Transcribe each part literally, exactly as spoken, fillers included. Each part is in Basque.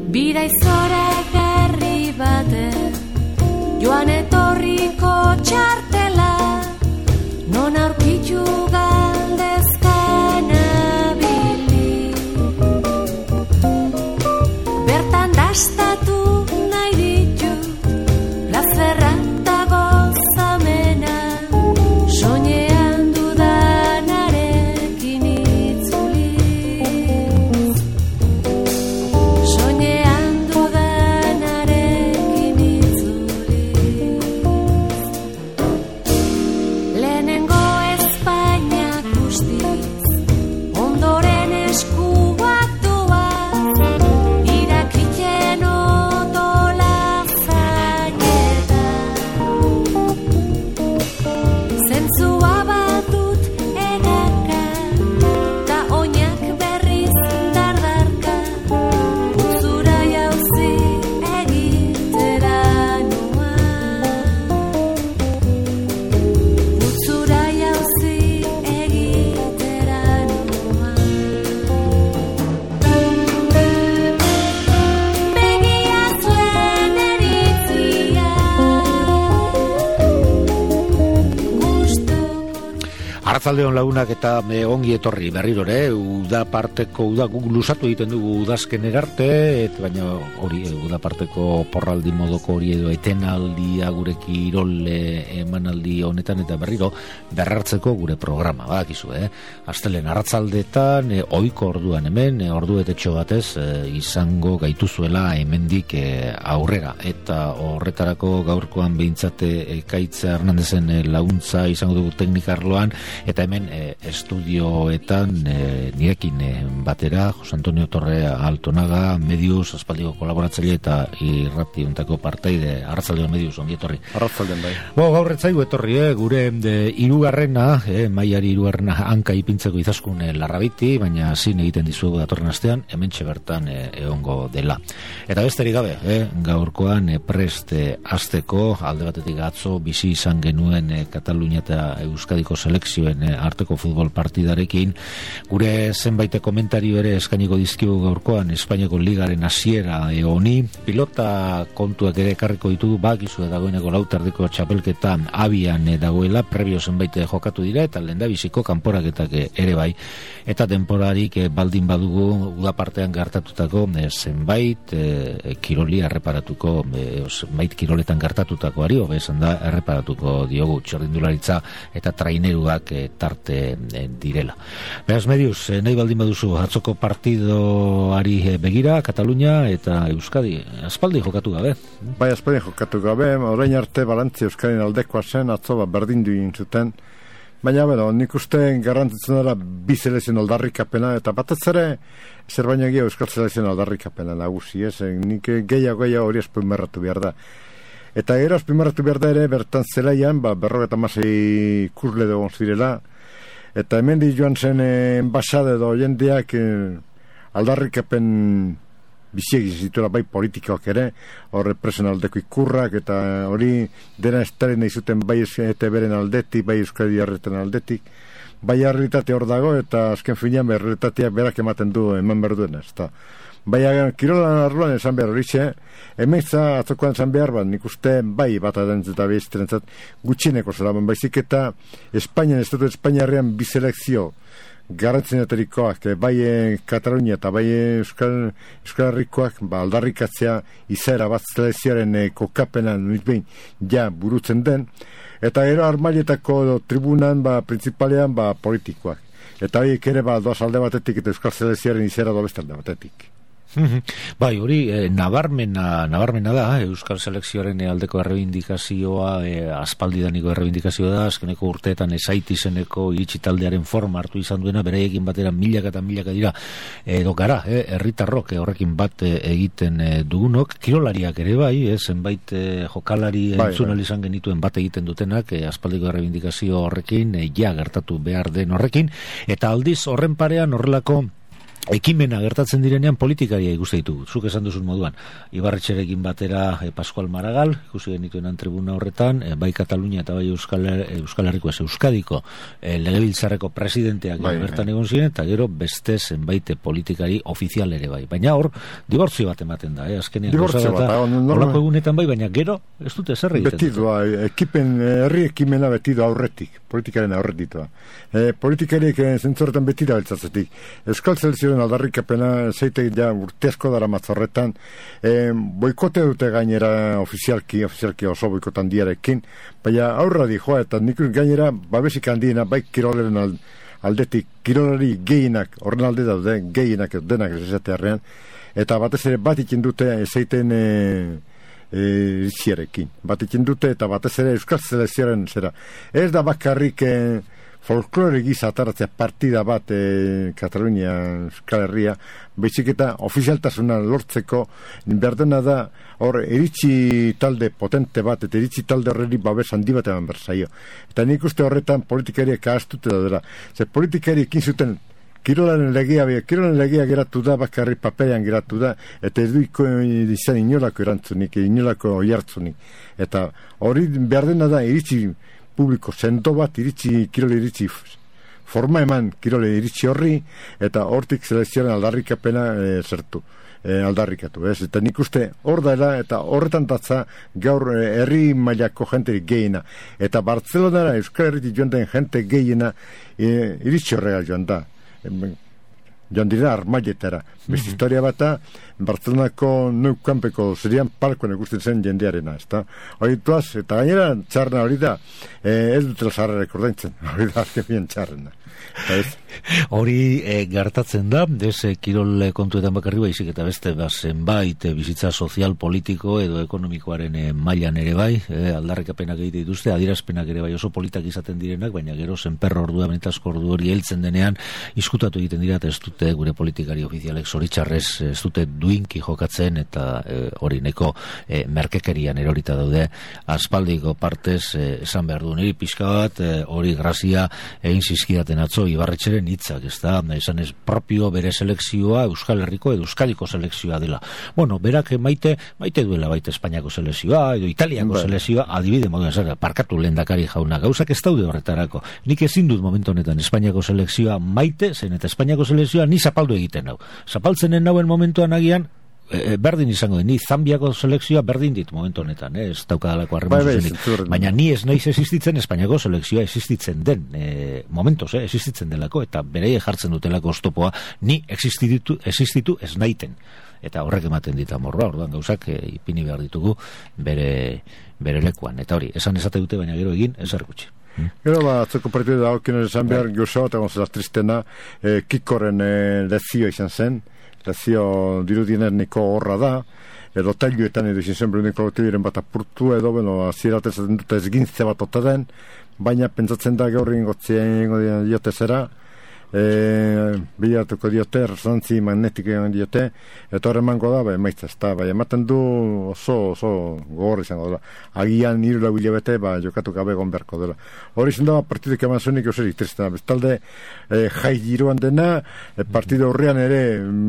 Biraizora garri baten joan etorriko txartela, non aurkitu galdezkan abili. Bertan dastatu nahi ditu plazerra eta gozamena, soinean dudanarekin itzuliz. Soinean dudanarekin itzuliz. Lehenengo Espainia guztiz, ondoren eskuak duaz, irakiten odola zainetan. Zentzua badut edaka, ta oinak berriz dardarka, utzura jauzi egitera noa. Utzura jauzi egitera noa. Begia zuen eritzia, gustuko. Arratzaldeon lagunak eta me ongi etorri berrirore, uda parteko, uda guk lusatu egiten dugu udazken erarte, et, baina hori, uda parteko porraldi modoko hori edo etenaldia gure kirole emanaldi honetan eta berriro berrartzeko gure programa, badakizu, eh? Astelen arratzaldetan, eh, ohiko orduan hemen, eh, ordu betetxo batez eh, izango gaituzuela hemendik eh, aurrera, eta horretarako gaurkoan behintzate Ekaitza Hernandezen eh, laguntza izango dugu teknikarloan, eta hemen eh, estudioetan eh, nirekin eh, batera Jose Antonio Torre Altonaga, Medius, aspaldiko kolaboratzaile eta irrati untako partaide. Arratzaldeon Medius, ongi etorri. Arratzaldeon bai. Bo, gaur etzaigu etorri, eh, gure de, irugarrena, eh, maiari irugarrena hanka ipintzeko izaskun eh, larrabiti, baina zin egiten dizuegu datorren astean, hementxe bertan eh, egongo dela. Eta besterik gabe, eh, gaurkoan eh, prest eh, azteko, alde batetik atzo bizi izan genuen eh, Katalunia eta Euskadiko selekzioen eh, arteko futbol partidarekin, gure zenbait komentario ere eskainiko dizkigu gaurkoan Espainiako ligaren hasiera eh, honi, pilota kontuak ere ekarriko ditugu, bakizu dagoeneko lautardiko txapelketan abian eh, dagoela, prebio zenbait eh, jokatu dira, eta lehendabiziko kanporaketak eh, ere bai, eta temporarik eh, baldin badugu udapartean gertatutako eh, zenbait eh, kiroli erreparatuko, eh, zenbait kiroletan gertatutakoari, hobe esan da, erreparatuko diogu txerdindularitza eta traineruak eh, tarte eh, direla. Beraz, Medius, eh, nahi baldin baduzu atzoko partidoari eh, begira, Katalunia eta Euskadi, aspaldi jokatu gabe. Bai, aspaldi jokatu gabe, orain arte Balantzia Euskadin aldekoa zen, atzo bat berdindu egin zuten, baina, bueno, nik uste garrantzitzen dela bi selezien aldarrikapena, eta batez ere, zer baina gehiago Euskal selezien aldarrikapena nagusi, ez? Nik gehiago gehiago hori espumerratu behar da. Eta gero espumerratu behar da ere, bertan zelaian, ba, berrogeta masei kurle dugun zirela, eta hemen di joan zen enbasade edo jendeak eh, aldarrikapen biziegi zituela bai politikoak ere, horre presen aldeko ikurrak, eta hori dena estari nahi zuten bai E T B-ren aldetik, bai Euskadi Arreten aldetik, bai realitate hor dago, eta azken finean bai realitatea berak ematen du, eman behar duen, ez da. Bai, kirolan arloan esan behar hori xe, hemen za atzokoan esan behar, bat nik uste bai bat adentzat eta behizterentzat gutxineko zela, baizik eta Espainian, Estatu Espainiarrean bi selekzio garrantzenetarikoak, bai Katalunia eta bai Euskal, Euskal Herrikoak, ba, aldarrikatzea izaera bat selekzioaren e, kokapenan nizbein ja burutzen den, eta gero armailetako tribunan, ba, principalean, ba, politikoak. Eta horiek ere, ba, doaz alde batetik eta Euskal selekzioaren izaera dobeste alde batetik. Bai, hori eh, nabarmena, nabarmena da, Euskal Selekzioaren aldeko errebindikazioa, eh, aspaldidaniko errebindikazioa da, azkeneko urteetan esaiti zeneko iritsi taldearen forma hartu izan duena, bereekin batera milaka eta milaka dira, edo gara, eh, herritarrok eh, horrekin bat eh, egiten eh, dugunok, kirolariak ere bai, eh, zenbait eh, jokalari bai, entzun bai. Izan genituen bat egiten dutenak, eh, aspaldiko errebindikazio horrekin, eh, ja gertatu behar den horrekin, eta aldiz horren parean horrelako ekimena gertatzen direnean politikaria ikuste ditugu. Zuk esan duzun moduan, Ibarretxerekin batera e, Pascual Maragall, ikusi genituenan tribuna horretan, e, bai Katalunia eta bai Euskal, Euskal Herriko ez Euskadiko e, legebiltzarreko presidenteak bai, bertan bai. Egon ziren, eta gero beste zenbait politikari ofizial ere bai. Baina hor, dibortzio bat ematen da, eh? Azkenean dibortzio bat, horako egunetan bai, baina gero ez dute zer egiten. Betidu, ekipen, herri ekimena betidu aurretik, politikaren aurretik. E, politikariek zentzorretan beti da beltzazetik. Euskal Selezioen aldarrikapena zeitek ja urte asko dara matzorretan, e, boikote dute gainera ofizialki, ofizialki oso boikotan diarekin, baina aurra di joa, eta nik gainera babesik handiena, bai kiroleren aldetik, kirolari gehienak, horren alde daude, gehienak denak esatearrean, eta batez ere bat ikin dute zeiten e, e, iritziarekin. Bat ikin dute eta batez ere Euskal Selezioaren zera. Ez da bakarrik e, folklore giza ataratzea partida bat e, Katalunia, Euskal Herria, baizik eta ofizialtasuna lortzeko berdena da hor iritsi talde potente bat, eta iritsi talde horreri babes handi bat eman berzaio. Eta nik uste horretan politikariak ahaztute daudela. Ze politikariak zuten kirolaren legia, kirolaren legia geratu da, bakarri paperean geratu da, eta ez duiko izan inolako erantzunik, inolako oihartzunik. Eta hori berdena da iritsi publiko sendo bat iritsi, kirole iritsi forma eman kirole iritsi horri, eta hortik selezioaren aldarrikapena e, zertu, e, aldarrikatu, ez? Eta nik uste hor dela, eta horretan datza gaur e, herri mailako jenterik gehiena, eta Bartzelonara Euskal Herritik joan den jente gehiena e, iritsi horrega joan da. E, joan dira armaietara. Mm-hmm. Beste historia bata, Bartzelonako neukanpeko zerian palkoen ikusten zen jendearena, ezta? Hori tuaz, eta gainera txarna hori da, e, ez dutela zarra rekordaintzen, hori da azken txarrena. Hori e, gertatzen da, ez e, kirol kontuetan bakarri baizik eta beste ba, zenbait e, bizitza sozial, politiko edo ekonomikoaren e, mailan ere bai, e, aldarrikapenak egite dituzte, adierazpenak ere bai oso politak izaten direnak, baina gero zenperro ordua, benetazko ordu hori heltzen denean, izkutatu egiten dira, eta ez dute gure politikari ofizialek zoritxarrez, ez dute duinki jokatzen, eta e, hori neko e, merkekerian erorita daude, aspaldiko partez e, esan behar du niri pixka bat, e, hori grazia egin zizkidaten atzo Ibarretxeren hitzak, ez da, esan ez propio bere selekzioa Euskal Herriko edo Euskadiko selekzioa dela. Bueno, berak maite, maite duela baita Espainiako selekzioa edo Italiako ba. selekzioa, adibide moduan zer, parkatu lehendakari jauna, gauzak ez daude horretarako. Nik ezin dut momentu honetan Espainiako selekzioa maite, zen eta Espainiako selekzioa ni zapaldu egiten nau. Zapaltzenen nauen momentuan agian, E, berdin izango den, ni Zambiako selekzioa berdin dit momentu honetan, eh? Ez daukadalako harremozuzenik, baina ni ez naiz existitzen Espainiako selekzioa existitzen den e, momentos, eh? Existitzen delako, eta bereie jartzen dutelako oztopoa, ni existitu, existitu ez naiten, eta horrek ematen dit amorra, orduan gauzak e, ipini behar ditugu bere, bere lekuan, eta hori, esan esate dute, baina gero egin, ez gutxi. Gero ba, atzoko partidu da, okien esan behar, gauza bat, egon zela tristena, e, Kikoren e, lezio izan zen, lezio dirudien niko horra da, edo tailuetan edo izin zen berundin kolektibiren bat apurtu edo, bueno, aziraten zaten dute ezgintze bat ote den, baina pentsatzen da gaur ingotzien ingo diote zera, e, bilatuko diote, resonantzi magnetik egon diote, eta horre mango da, bai, maitza, ez da, bai, ematen du oso, oso gogor izango dela. Agian hiru lau hilabete, ba, jokatu gabe egon beharko dela. Hori izan da, partiduk eman zuenik osorik tristena. Bestalde, e, jai giroan dena, e, partidu horrean ere,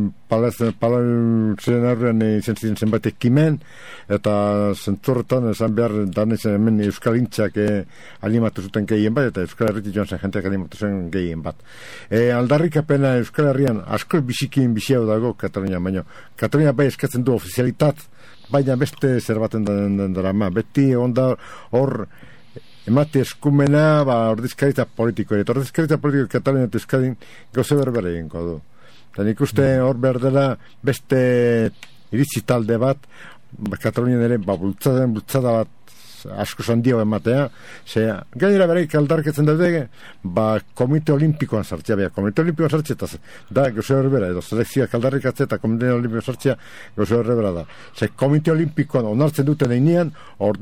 palauzen horrean izan ziren zenbait ekimen, eta zentzorretan, esan behar, danez hemen Euskal Intxak e, animatu zuten gehien bat, eta Euskal Herritik joan zen jenteak animatu zen gehien bat. E, aldarrikapena Euskal Herrian asko bizikin biziau dago Katalunia, baina Katalunia bai eskatzen du ofizialitat, baina beste zerbaten dara ma, beti onda hor emate eskumena ba, ordizkaritza politiko, eta ordizkaritza politiko Katalunia eta Euskadin gauze berbera egingo du. Eta nik uste hor behar dela beste iritzi talde bat, Katalunian ere ba, bultzada, bultzada bat asko zandio ematea, ze gainera bereik aldarketzen daude, ba, komite olimpikoan sartzea, beha, komite olimpikoan sartzea, eta da, gauze horrebera, edo selekzioak aldarrikatzea eta komite olimpikoan sartzea, gauze horrebera da. Ze komite olimpikoan onartzen duten einean, orden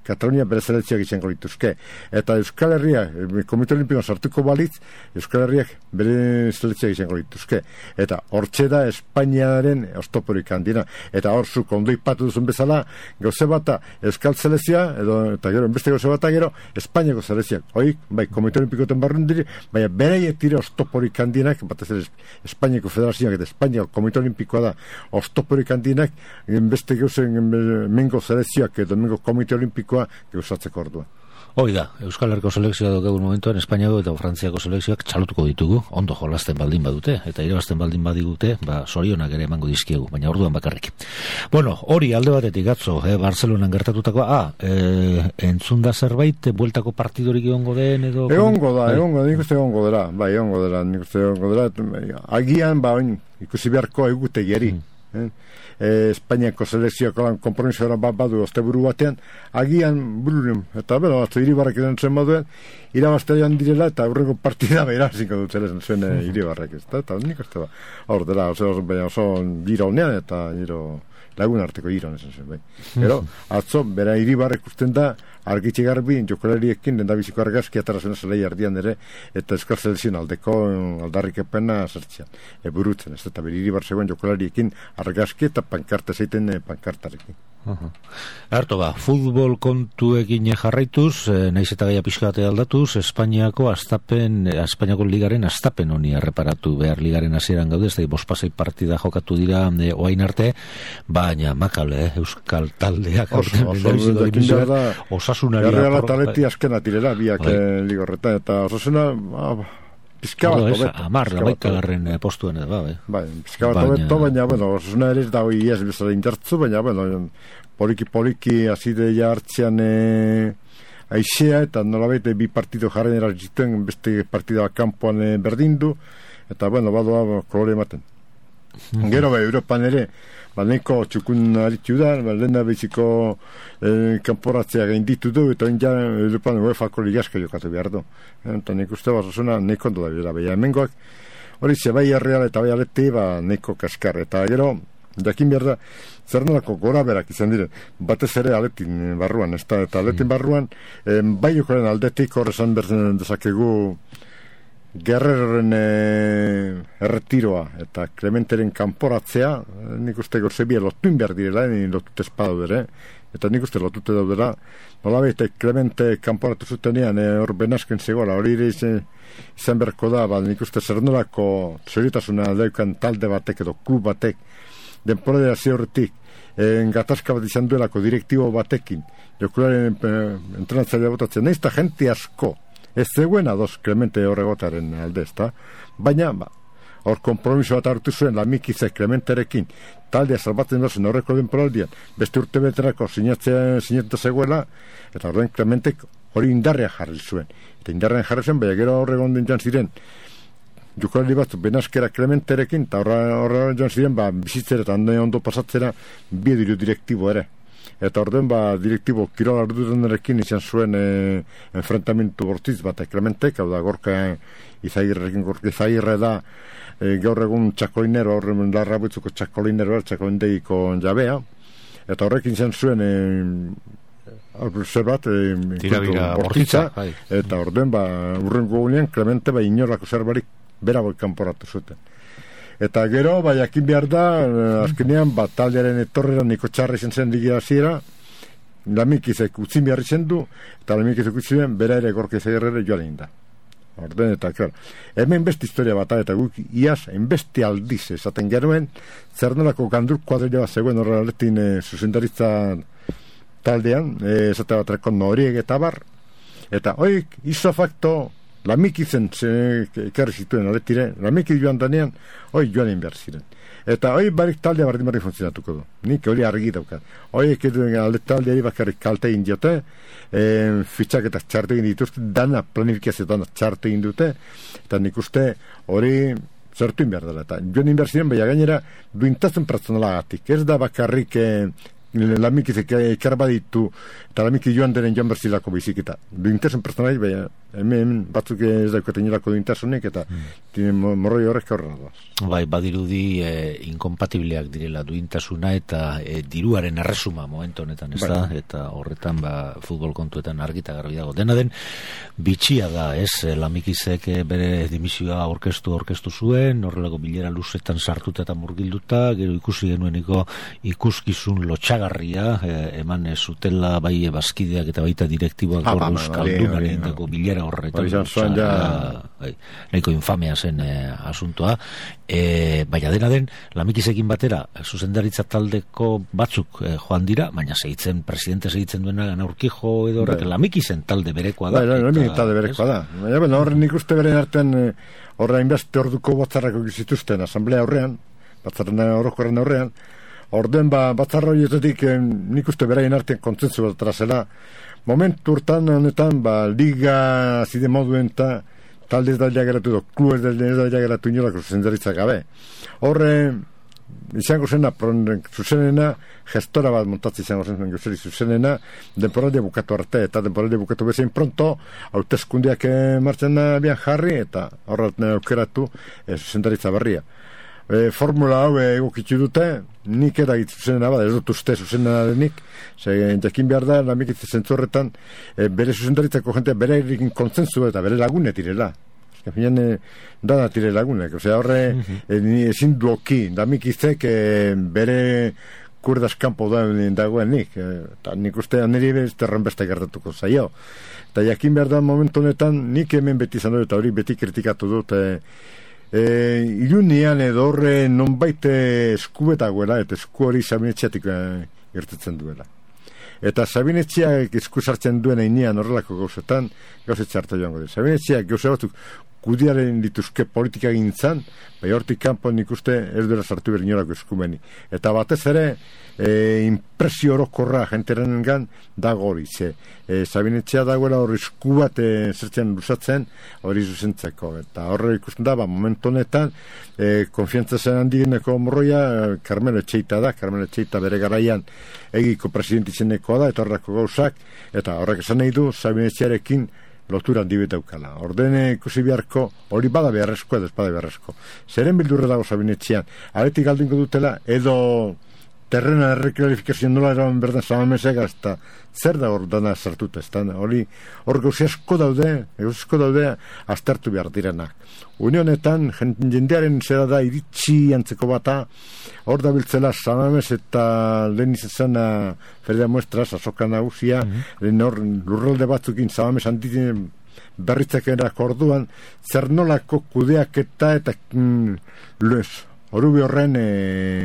Katalunia bere selekzioak izango lituzke. Eta Euskal Herria, Komite Olimpikoan sartuko balitz, Euskal Herriak bere selekzioak izango lituzke. Eta hortxe da Espainiaren oztoporik handina. Eta hor zuk ondo ipatu duzun bezala, gauze bata Euskal selekzioa, edo, eta gero, beste gauze bata gero, Espainiako selekzioak. Hoik, bai, Komite Olimpikoten barrun diri, baina beraiek dira oztoporik handinak, batez ere Espainiako Federazioak eta Espainiako Komite Olimpikoa da oztoporik handinak, beste gauzen mengo selekzioak edo mengo Komite Olimpikoa gauzatzeko orduan. Hoi da, Euskal Herriko selekzioa dugu momentuan Espainiako eta Frantziako selekzioak txalutuko ditugu, ondo jolasten baldin badute, eta irabazten baldin badigute, ba, sorionak ere emango dizkiegu, baina orduan bakarrik. Bueno, hori alde batetik atzo, eh, Barcelonan gertatutakoa, ah, eh, entzun da zerbait, bueltako partidorik egongo den, edo... Egongo da, egongo da, nik uste egongo dela, bai, egongo dela, nik uste egongo dela, agian, ba, oin, ikusi beharko egutegiari, mm. eh? E, Espainiako selekzioako lan kompromisora bat badu osteburu batean, agian bururen, eta bero, atzo Iribarrek edan zuen moduen, irabazte joan direla, eta aurreko partida behira ziko dut zelen zuen mm. Iribarrek, ez da, eta nik uste ba, hor dela, oso, baina oso giro honean, eta giro lagun arteko giro honean zen, bai. Pero, atzo, bera Iribarrek usten da, argitxe garbi, jokolariekin, den da biziko argazki atara zuen zelei ardian ere, eta Euskal Selekzioen aldeko aldarrik epena zertzean, e, burutzen, ez eta beri Iribar zegoen jokolariekin argazki eta pankarte zeiten e, pankartarekin. Uh-huh. Arto ba, futbol kontuekin jarraituz, eh, naiz eta gaia pixkate aldatuz, Espainiako astapen, Espainiako ligaren astapen honi erreparatu behar ligaren hasieran gaude, ez da, bospasei partida jokatu dira e, oain arte, baina makable, eh, Euskal taldeak osasunari Erreala taleti azkena tirela, biak eh, ligorretan, eta osasuna ah, pizka bat hobeto. Amar, labaika garren postuen edo, bai. Bai, pizka bat hobeto, baina, bueno, osasuna ere ez da hoi ez bezala indartzu, baina, bueno, poliki-poliki azide ja hartzean e, aixea, eta nolabait bi partido jarren erazituen, beste partida kanpoan e, berdindu, eta, bueno, badoa kolore ematen. Mm-hmm. Gero, ba, Europan ere, ba, neko txukun aritu da, ba, lehen da beziko e, kanporatzea gainditu du, eta oin ja Europan UEFA-ko ligaska jokatu behar du. Eta nik uste bat zuzuna neko ondo da bera, baina hemengoak, hori ze bai Erreal eta bai Aleti, ba, neko kaskar, eta gero, jakin behar da, zer nolako gora berak izan diren, batez ere Aletin barruan, ez da, eta Aletin barruan, e, bai jokoren aldetik horrezan berzen dezakegu, Guerreroren e, erretiroa eta Clementeren kanporatzea, nik uste gorzebia lotuin behar direla, ni lotute espada dure, eta nik uste lotute daudela, nola behite Clemente kanporatu zutenean, hor e, benazken zegoela, hori ere izan, izan berko da, ba, nik uste zer nolako zoritasuna deukan talde batek edo klub batek, denporadea ze horretik, e, gatazka bat izan duelako direktibo batekin, jokularen e, entrenatzailea botatzen, nahiz eta jente asko, ez zegoen adoz Clemente horregotaren alde, ezta? Baina, ba, hor kompromiso bat hartu zuen Lamikizek Clementerekin, taldea salbatzen dozen horreko denporaldian, beste urte beterako sinatzea sinatu zegoela, eta horren Clementek hori indarrea jarri zuen. Eta indarrean jarri zuen, baina gero horregon den jan ziren, jokolari batzu benazkera Clementerekin, eta horregon jan ziren, ba, bizitzera eta ondo pasatzera bi diru direktibo ere. Eta orden ba direktibo Kirol Ardurenekin izan zuen e, enfrentamentu bortitz bat Clementek, hau da Gorka Izagirrekin, Gorka Izagirre da e, gaur egun txakolinero, horren larra butzuko txakolinero, txakolindeiko jabea, eta horrekin izan zuen e, zer bat e, tirabira bortitza, eta orden ba urrengo gunean Clemente ba inolako zerbarik berago kanporatu zuten. Eta gero, bai, jakin behar da, azkenean, bat taldearen etorrera niko txarra izan zen digira ziera, Lamikizek utzin behar izan du, eta Lamikizek utzin behar, bera ere Gorka Izagirre joan egin da. Orden, eta, klar, hemen beste historia bat, eta guk iaz, enbeste aldiz esaten genuen, zer nolako gandur kuadrilla bat zegoen horre aletin e, zuzendaritza taldean, e, esate bat rekon Norieg eta bar, eta oik, iso fakto, Lamikizen ekarri zituen aletire, Lamikiz joan danean, oi joan egin behar ziren. Eta oi barik taldea bardin bardin funtzionatuko du. Nik hori argi daukat. Oi ekeduen alde taldeari bakarrik kalte egin diote, e, fitxak eta txarte egin dituzte, dana planifikazio dana txarte egin dute, eta nik uste hori zertu egin behar dela. Eta joan egin behar ziren, baina gainera duintazen pertsonalagatik. Ez da bakarrik e, lamikizek ekar baditu, eta lamiki joan denen joan berzilako biziketa. Duintasun personali, baina hemen batzuk ez daukaten nilako duintasunik, eta mm. morroi horrek horrela da. Bai, badirudi e, inkompatibleak direla duintasuna eta e, diruaren erresuma momentu honetan, ez da? Bai. Eta horretan, ba, futbol kontuetan argita garbi dago. Dena den, bitxia da, ez? Lamikizek bere dimisioa orkestu orkestu zuen, horrelako bilera luzetan sartuta eta murgilduta, gero ikusi genueniko ikuskizun lotxagarria, e, eman e, zutela bai bazkideak eta baita direktiboak ah, hor euskaldunaren egindako bilera horretan. Nahiko infamea zen e, asuntoa. E, baina dena den, Lamikizekin batera zuzendaritza taldeko batzuk e, joan dira, baina segitzen, presidente segitzen duena Urkijo edo horrek, Lamikizen talde berekoa da. Bai, Lamikizen talde berekoa da. Baina, baina horren nik uste beren artean horra inbeste orduko batzarrako gizituzten asamblea horrean, batzarren orokorren horrean, orden ba, batzarra horietetik eh, nik uste beraien artean kontzentzu bat zela. Momentu urtan honetan, ba, liga zide moduen eta talde ez dailea geratu do, klu ez dailea geratu inolako zuzendaritza gabe. Horre, izango zena, zuzenena, gestora bat montatzi izango zen gozeri zuzenena, denporaldia bukatu arte, eta denporaldia bukatu bezain pronto, hauteskundiak martzen abian jarri, eta horret aukeratu e, zuzendaritza berria. E, formula hau egokitzu dute, nik edagit zuzenena bada, ez dut uste zuzenena denik, ze jakin behar da, lamikitze zentzorretan, e, bere zuzendaritzako jentea bere erikin kontzentzua eta bere lagune direla. Finean, e, dana tire lagunek, osea, horre, mm-hmm. e, ezin duoki, lamikizek e, bere kurdaz kanpo da dagoen nik, e, eta nik uste aneri bez terran beste gertatuko zaio. Eta jakin behar da momentu honetan, nik hemen beti izan dut, eta hori beti kritikatu dut, e, E, ilunian edo horre nonbait eskubetagoela eta esku hori Sabinetxeatik e, gertatzen duela. Eta Sabinetxeak esku sartzen duen einean horrelako gauzetan, gauzetxe hartu joango dira. Sabinetxeak gauze batzuk kudiaren dituzke politika gintzan, bai hortik kanpo nik uste ez duela sartu behar inolako eskumeni. Eta batez ere, e, impresio orokorra jenteren gan dago hori, ze e, Sabinetxea dagoela hori esku bat e, zertzen luzatzen hori zuzentzeko. Eta horre ikusten da, ba, momentu honetan, e, konfiantza zen handieneko morroia Carmelo Etxeita da, Carmelo Etxeita bere garaian egiko presidentitzenekoa da, eta horreko gauzak, eta horrek esan nahi du Sabinetxearekin lotura handi bet daukala. Ordene ikusi beharko, hori bada beharrezko edo ez bada beharrezko. Zeren bildurre dago Sabinetxean, aretik galdinko dutela, edo terrena erreklarifikazioan nola eraman berdan Samamesek, hasta zer da hor dana sartuta, ez da, hori, hor gauzi asko daude, gauzi asko daude, aztertu behar direnak. Unionetan, jendearen zera da, iritsi antzeko bata, hor da biltzela Samames eta lehen izan Feria Muestras, azoka nagusia, mm-hmm. lehen hor lurralde batzukin Samames handitzen berritzak erako orduan, zer nolako kudeaketa eta mm, luez, horubi horren e,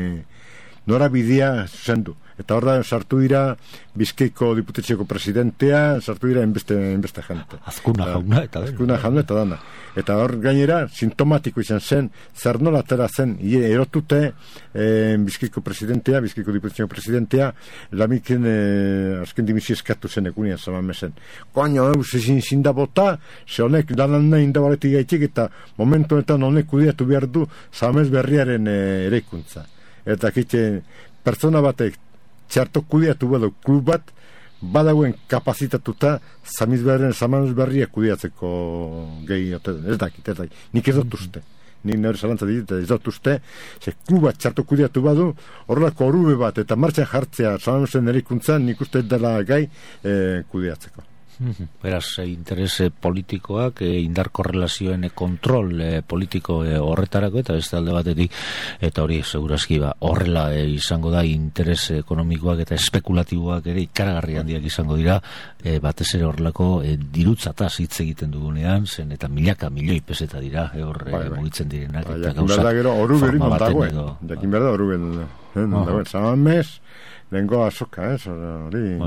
norabidea zuzendu. Eta hor da, sartu dira Bizkaiko diputetxeko presidentea, sartu dira enbeste, enbeste jante. Azkuna jauna eta dana. Azkuna jauna eta dana. Eta hor gainera, sintomatiko izan zen, zer nola atera zen, erotute eh, Bizkaiko presidentea, Bizkaiko diputetxeko presidentea, lamiken eh, azken dimisio eskatu zen egunean Samamesen. Koaino, eus ezin zinda bota, ze honek lanan nahi indabaretik gaitik, eta momentu honetan honek kudiatu behar du Samames berriaren eh, eraikuntza. Eta kite, pertsona batek txarto kudiatu badu klub bat, badagoen kapazitatuta Samiz berrien, Samames berria kudiatzeko gehi, ez dakit, ez dakit, nik ez dut uste. Nik nire zalantza dit, ez dut uste, ze klub bat txarto kudiatu badu, horrelako orube bat eta martxan jartzea Samamesen erikuntzan, nik uste dela gai eh, kudiatzeko. Beraz, interes politikoak, indar korrelazioen kontrol politiko horretarako, eta beste alde batetik, eta hori segurazki ba, horrela izango da interes ekonomikoak eta espekulatiboak ere ikaragarri handiak izango dira, e, batez ere horrelako e, dirutzataz hitz egiten dugunean, zen eta milaka milioi peseta dira, e, hor bai, bai. mugitzen direnak, bai, eta gauzak forma baten edo. Jakin berda, oru ben dagoen, Samames, lengo azoka, ez, hori... Bai.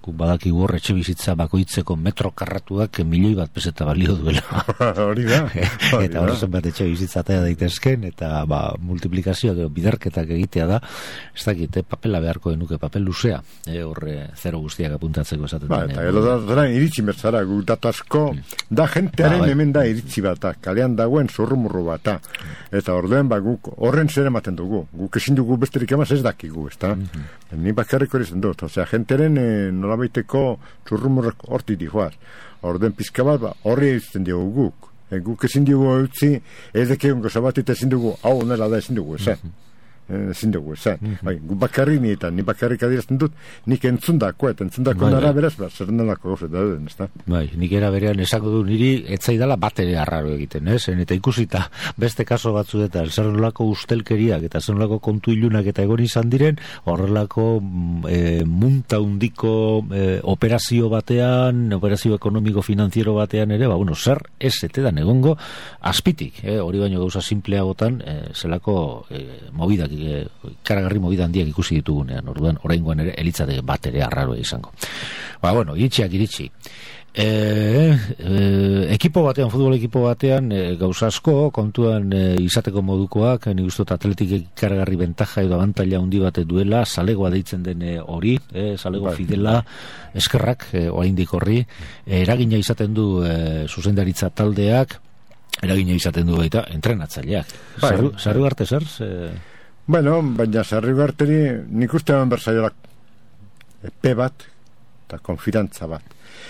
badakigu hor etxe bizitza bakoitzeko metro karratuak milioi bat peseta balio duela. Hori da. Eta hor zenbat etxe bizitza atea daitezken, eta ba, multiplikazioak edo bidarketak egitea da, ez dakit, eh, papela beharko denuke, papel luzea, eh, horre zero guztiak apuntatzeko esaten. Ba, eta gero da, da iritsi bertzara, gu datu asko, da jentearen Ba, bai. hemen da iritsi bata, kalean dagoen zurrumurru bata, eta orduen ba, guk horren zer ematen dugu, guk ezin dugu besterik emaz ez dakigu, ez da? Ni bakarrik hori zen dut, osea, jenteren eh, nolabaiteko zurrumurrek horti dihoaz, orduen pizka bat, ba, horri egiten dugu guk, e, guk ezin dugu utzi, ez dekegun goza bat eta ezin dugu, hau nela da ezin dugu, esan. Ezin dugu, esan. Bai, gu bakarrik nietan, ni bakarrik adierazten dut, nik entzundako, eta entzundako Bai, nara bai. beraz, ba, zer nolako gauzet da den, ez da? Bai, nik era berean esango du niri etzaidala bat ere arraro egiten, ez? En, eta ikusita beste kaso batzuetan zer nolako ustelkeriak eta zer nolako kontu ilunak eta egon izan diren, horrelako e, munta hundiko e, operazio batean, operazio ekonomiko finanziero batean ere, ba, bueno, zer ez etedan egongo azpitik, eh? Hori baino gauza simpleagotan, e, zelako e, mobidak e, karagarri movida handiak ikusi ditugunean, orduan oraingoan ere elitzate bat ere arraroa izango. Ba, bueno, iritsiak iritsi. E, e, ekipo batean, futbol ekipo batean, e, gauza asko, kontuan e, izateko modukoak, nik uste dut atletik ikaragarri bentaja edo abantaila handi bat duela, zalegoa deitzen den e, hori, e, zalego Bai. fidela, eskerrak, e, oraindik horri, e, eragina izaten du e, zuzendaritza taldeak, eragina izaten du baita entrenatzaileak. Bai. Sarru, sarru arte zer? E, Bueno, baina sarri garteri nik uste eman berzaioak epe bat eta konfidantza bat.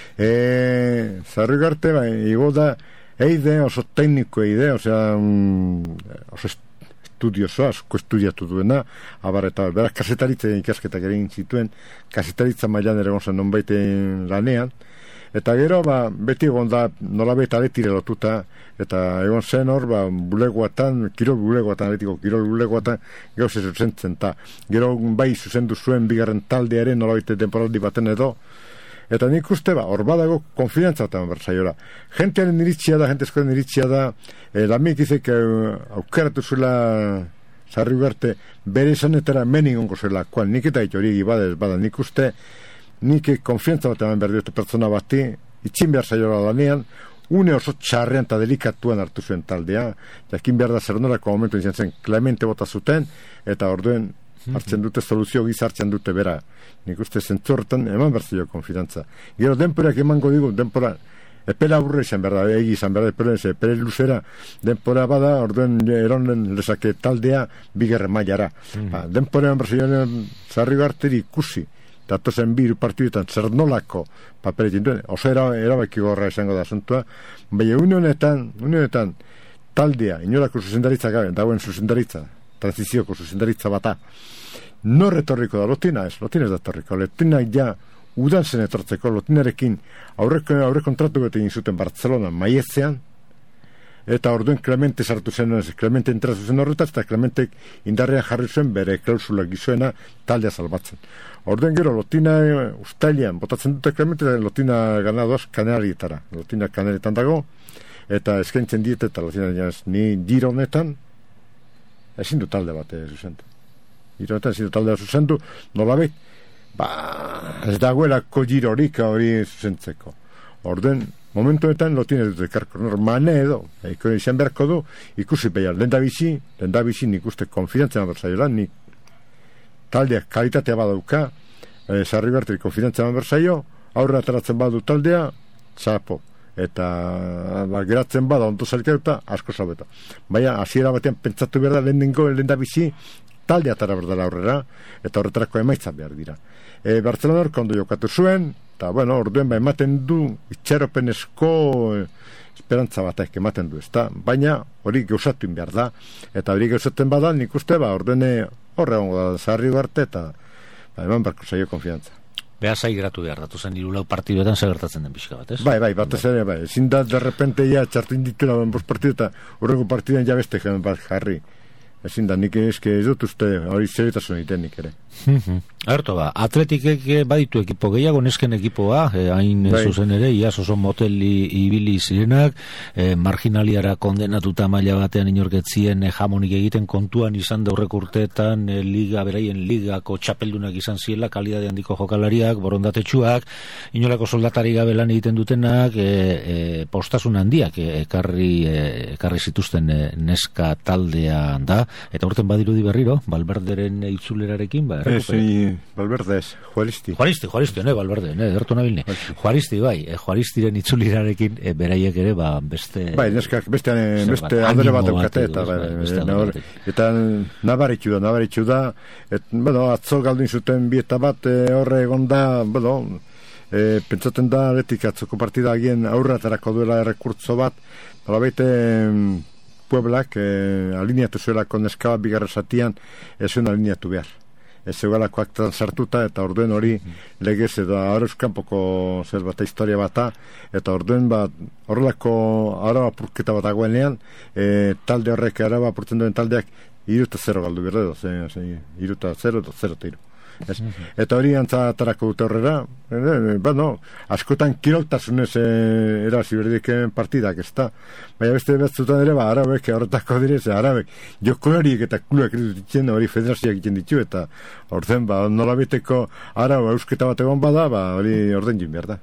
E, sarri garte, bai, igo da eide oso tekniko eide, osea, mm, oso estudioso, asko estudiatu duena, abar eta beraz kasetaritza ikasketak egin zituen, kasetaritza mailan ere gonzen nonbaiten lanean, eta gero, ba, beti egon da nolabait aletire lotuta, eta egon zen hor, ba, bulegoatan, kirol bulegoatan, aletiko kirol bulegoatan, gero ze zuzentzen, ta gero bai zuzendu zuen bigarren taldearen nolabait temporaldi baten edo, eta nik uste, ba, hor badago konfidantza eta berzaiora. Jentearen iritzia da, jentezkoen iritzia da, e, lamik izek e, aukeratu zuela sarri ugarte, bere izanetara meningongo zuela, kual nik eta hori bada ez bada, nik uste, nik konfiantza bat eman behar diote pertsona bati, itxin behar zaiora lanean, une oso txarrean eta delikatuan hartu zuen taldea, jakin behar da zer norako momentu izan zen, Clemente bota zuten, eta orduen hartzen dute soluzio giza hartzen dute bera. Nik uste zentzortan eman behar zaio konfidantza. Gero denporak emango digu, denpora, epela aurre izan behar da, egi izan behar da, epela, epela luzera, denpora bada, orduen eronen lezake taldea bigarren mailara. Mm. Ha, denpora eman behar zaio sarri garteri ikusi, datozen biru partiduetan zer nolako paperetin duen, oso era, erabaki gorra izango da asuntua, baina une honetan, une honetan, taldea, inolako zuzendaritza gabe, dagoen zuzendaritza, transizioko zuzendaritza bata, no retorriko da, lotina ez, lotina ez da torriko, lotina ja udan zen etortzeko, lotinarekin aurreko aurre kontratu bete egin zuten Barcelona maietzean, eta orduen Clemente sartu zen, Clemente entratu zen horretaz, eta Clemente indarrean jarri zuen bere klausula gizuena taldea salbatzen. Orduen gero, lotina e, ustailean, botatzen dute Clemente, lotina ganadoaz Kanarietara, lotina Kanarietan dago, eta eskaintzen diete, eta lotina janaz, ni giro honetan, ezin du talde bat e, zuzentu. Giro honetan ezin du talde bat zuzentu, nolabait, ba, ez dagoelako girorik hori zuzentzeko. Orduen, momentuetan lotin ez dut ekarko, normane edo, eko izan beharko du, ikusi behar, lehen da bizi, lehen da bizi nik uste konfidantzena berzaioa, nik taldeak kalitatea badauka, e, sarri bertri konfidantzena berzaio, aurre ataratzen badu taldea, txapo, eta ba, geratzen bada ondo zailkeuta, asko zabeta. Baina, hasiera batean pentsatu behar da, lehen dengo, lehen da bizi, taldea atara berdala aurrera, eta horretarako emaitza behar dira. E, Barcelona orko ondo jokatu zuen, eta, bueno, orduen ba, ematen du itxaropenezko e, esperantza batek ematen du, ezta? Baina hori gauzatu behar da, eta hori gauzaten bada, nik uste, ba, ordene horre gongo da, zaharri arte, eta ba, eman barko zaio konfiantza. Beha zai geratu behar, datu zen irulau partiduetan zer gertatzen den pixka bat, ez? Bai, bai, batez ere, bai, ezin da, de repente, ja, txartu indituna ben bost partidu, eta horrego partiduen ja beste gen bat jarri. ezin da, nik eske ez dut uste hori zeritasun egiten nik ere. Erto ba, atletikek baditu ekipo gehiago, nesken ekipoa, eh, hain Bai. zuzen ere, iaz oso moteli ibili zirenak, eh, marginaliara kondenatuta maila batean inorketzien eh, jamonik egiten kontuan izan daurrek urteetan, eh, liga, beraien ligako txapeldunak izan ziela, kalidade handiko jokalariak, borondatetsuak, inolako soldatari gabe lan egiten dutenak, eh, eh, postasun handiak eh, ekarri, eh, ekarri zituzten eh, neska taldea da, eta urten badirudi berriro, Valverderen itzulerarekin, ba, Ez, i, Valverde ez, Juaristi. Juaristi, Juaristi, ne, Valverde, ne, dertu nabilne. Juaristi, bai, eh, Juaristiren itzulirarekin eh, beraiek ere, ba, beste... Bai, neskak beste, Zer beste bat, aldere bat animo eukate, bat eta, edo, bai, bai, beste e, aldere nabar- batekin. eta nabaritxu da, nabaritxu da, et, bueno, atzo galdin zuten bieta bat e, horre egon da, bueno, e, pentsaten da, aretik atzoko partida agien aurra aterako duela errekurtzo bat, nolabait, e, Pueblak e, alineatu zuelako neska bat bigarren zatian, ez zuen alineatu behar. Ez zegoelako aktan sartuta, eta orduen hori legez edo Arauzkanpoko zer bat historia bata, eta orduen bat horrelako araba purketa bat dagoenean, e, talde horrek araba purtzen duen taldeak iruta zero galdu berre edo, ze, ze, iruta zero edo zero eta iru. Ez. Eta hori antzatarako dute horrera, e, e, bueno, askotan kiroltasunez e, erazi berdiken partidak, ez da. Baina beste batzutan ere, ba, arabek horretako dire, ze arabek jokolariek eta kluak ditzen hori federazioak egiten ditu, eta orden, ba, nolabiteko araba eusketa bat egon bada, ba, hori orden jin behar da.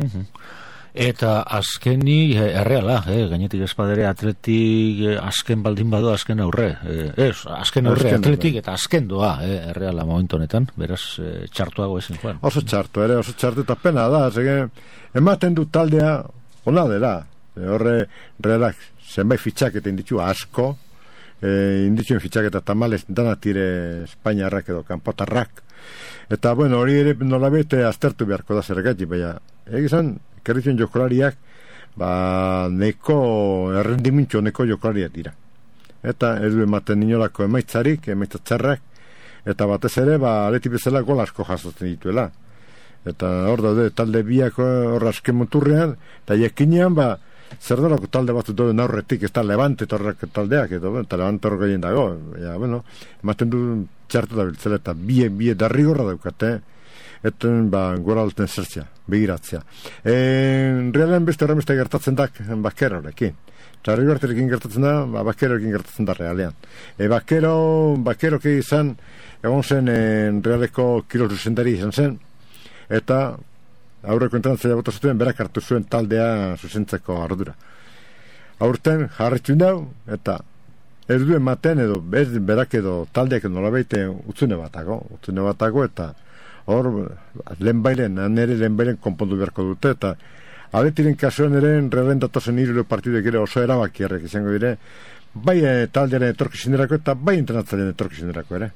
Eta azkeni, eh, erreala, eh, gainetik espadere atletik eh, azken baldin bado azken aurre. Eh, ez, azken aurre Azken atletik aurre. eta azken doa, eh, erreala momentu honetan, beraz, eh, txartuago ezin joan. Oso txartu, ere, oso txartu eta pena da, zege, ematen du taldea, ona dela, e, horre, realak, zenbait fitxaketen ditu asko, e, indituen fitxaketa tamales danatire Espainiarrak edo kanpotarrak, eta, bueno, hori ere nolabete aztertu beharko da zergatik, baina, egizan, kerritzen jokolariak, ba, neko errendimintxo neko jokolariak dira. Eta ez du ematen inolako emaitzarik, emaitzatzarrak, eta batez ere, ba, aleti bezala gol asko jasotzen dituela. Eta hor daude, talde biak hor azken muturrean, eta jekinean, ba, zer dalako talde batzu doden aurretik, ez da Levante torrak taldeak, edo, eta Levante hor gehien dago. Ja, bueno, ematen du txartu da biltzela, eta bie, bie darrigorra daukate, eta ba, gora alten zertzea, begiratzea. E, realen beste horren beste gertatzen da bakero horrekin. Eta Riberterekin gertatzen da, ba, bakeroekin gertatzen da realean. E, bakero, bakeroki izan, egon zen e, realeko kirol zuzendari izan zen, eta aurreko entrantzea bota zuten, berak hartu zuen taldea zuzentzeko ardura. Aurten jarretxun dau, eta ez du ematen edo, ez berak edo taldeak edo nolabeite utzune batago, utzune batago, eta hor, lehenbailen, nire lehenbailen konpondu beharko dute, eta aletiren kasuan ere, realen datozen hiru partidek ere oso erabakiarrek izango dire, bai eh, taldearen etorkizunerako eta bai entrenatzaileen etorkizunerako ere.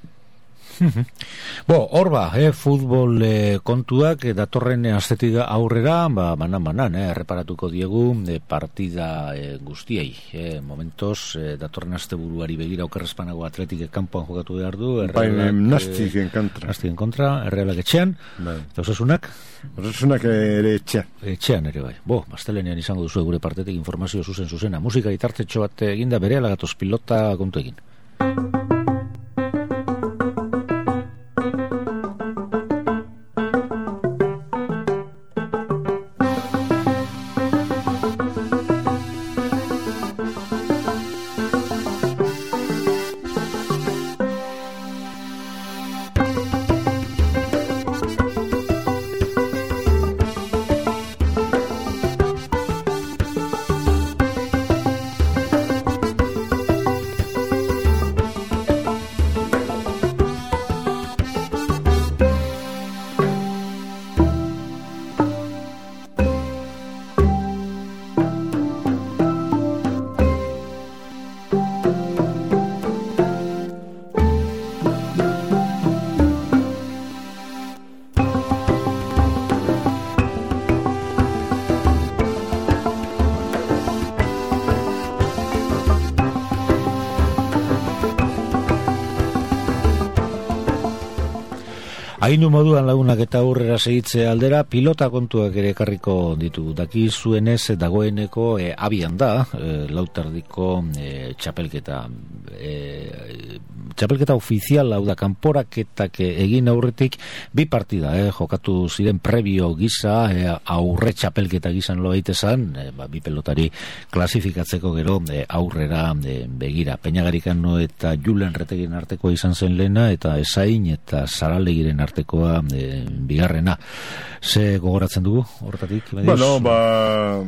Bo, hor ba, eh, futbol eh, kontuak eh, datorren astetik aurrera, ba, banan-banan, eh, erreparatuko diegu eh, partida eh, guztiei. Eh, momentos, eh, datorren asteburuari begira okerrezpanago atletik kanpoan jokatu behar du. Bai, Errealak, nastik eh, enkontra. Nastik enkontra, errealak etxean, Bai. eta osasunak, Osasunak ere etxean. etxean ere bai. Bo, astelenean izango duzu gure partetik informazio zuzen zuzena. Musika itartetxo bat eginda bere alagatoz pilota kontu egin. Hainu moduan lagunak eta aurrera segitze aldera, pilota kontuak ere ekarriko ditu. Daki zuenez dagoeneko e, abian da, e, lautardiko e, txapelketa. E, txapelketa ofizial, hau da, kanporaketak egin aurretik, bi partida, eh, jokatu ziren prebio gisa, e, aurre txapelketa gizan lo daitezan, e, ba, bi pelotari klasifikatzeko gero e, aurrera e, begira. Peñagarikano eta Julen Retegin arteko izan zen lehena, eta Esain eta Saralegiren artekoa e, bigarrena. Ze gogoratzen dugu horretatik? Bueno, ba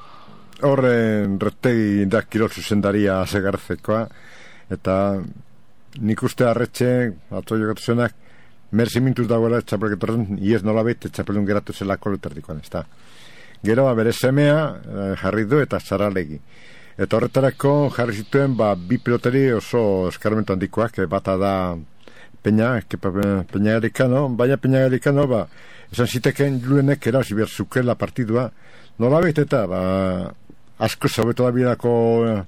horren Retegi da kirol zuzendaria Segarzekoa, eta nik uste arretxe atzo jokatu zenak merzimintuz dagoela txapelketoren iez nola bete txapelun geratu zelako luterdikoan, ez da. Gero bere semea eh, jarri du eta Saralegi. Eta horretarako jarri zituen ba, bi piloteri oso eskarmentu handikoak, bata da Peña, Peñagarikano, baina Peñagarikano, ba, esan ziteken Julenek erasi behar zukela partidua, nola bete eta ba, asko zabetu da bidako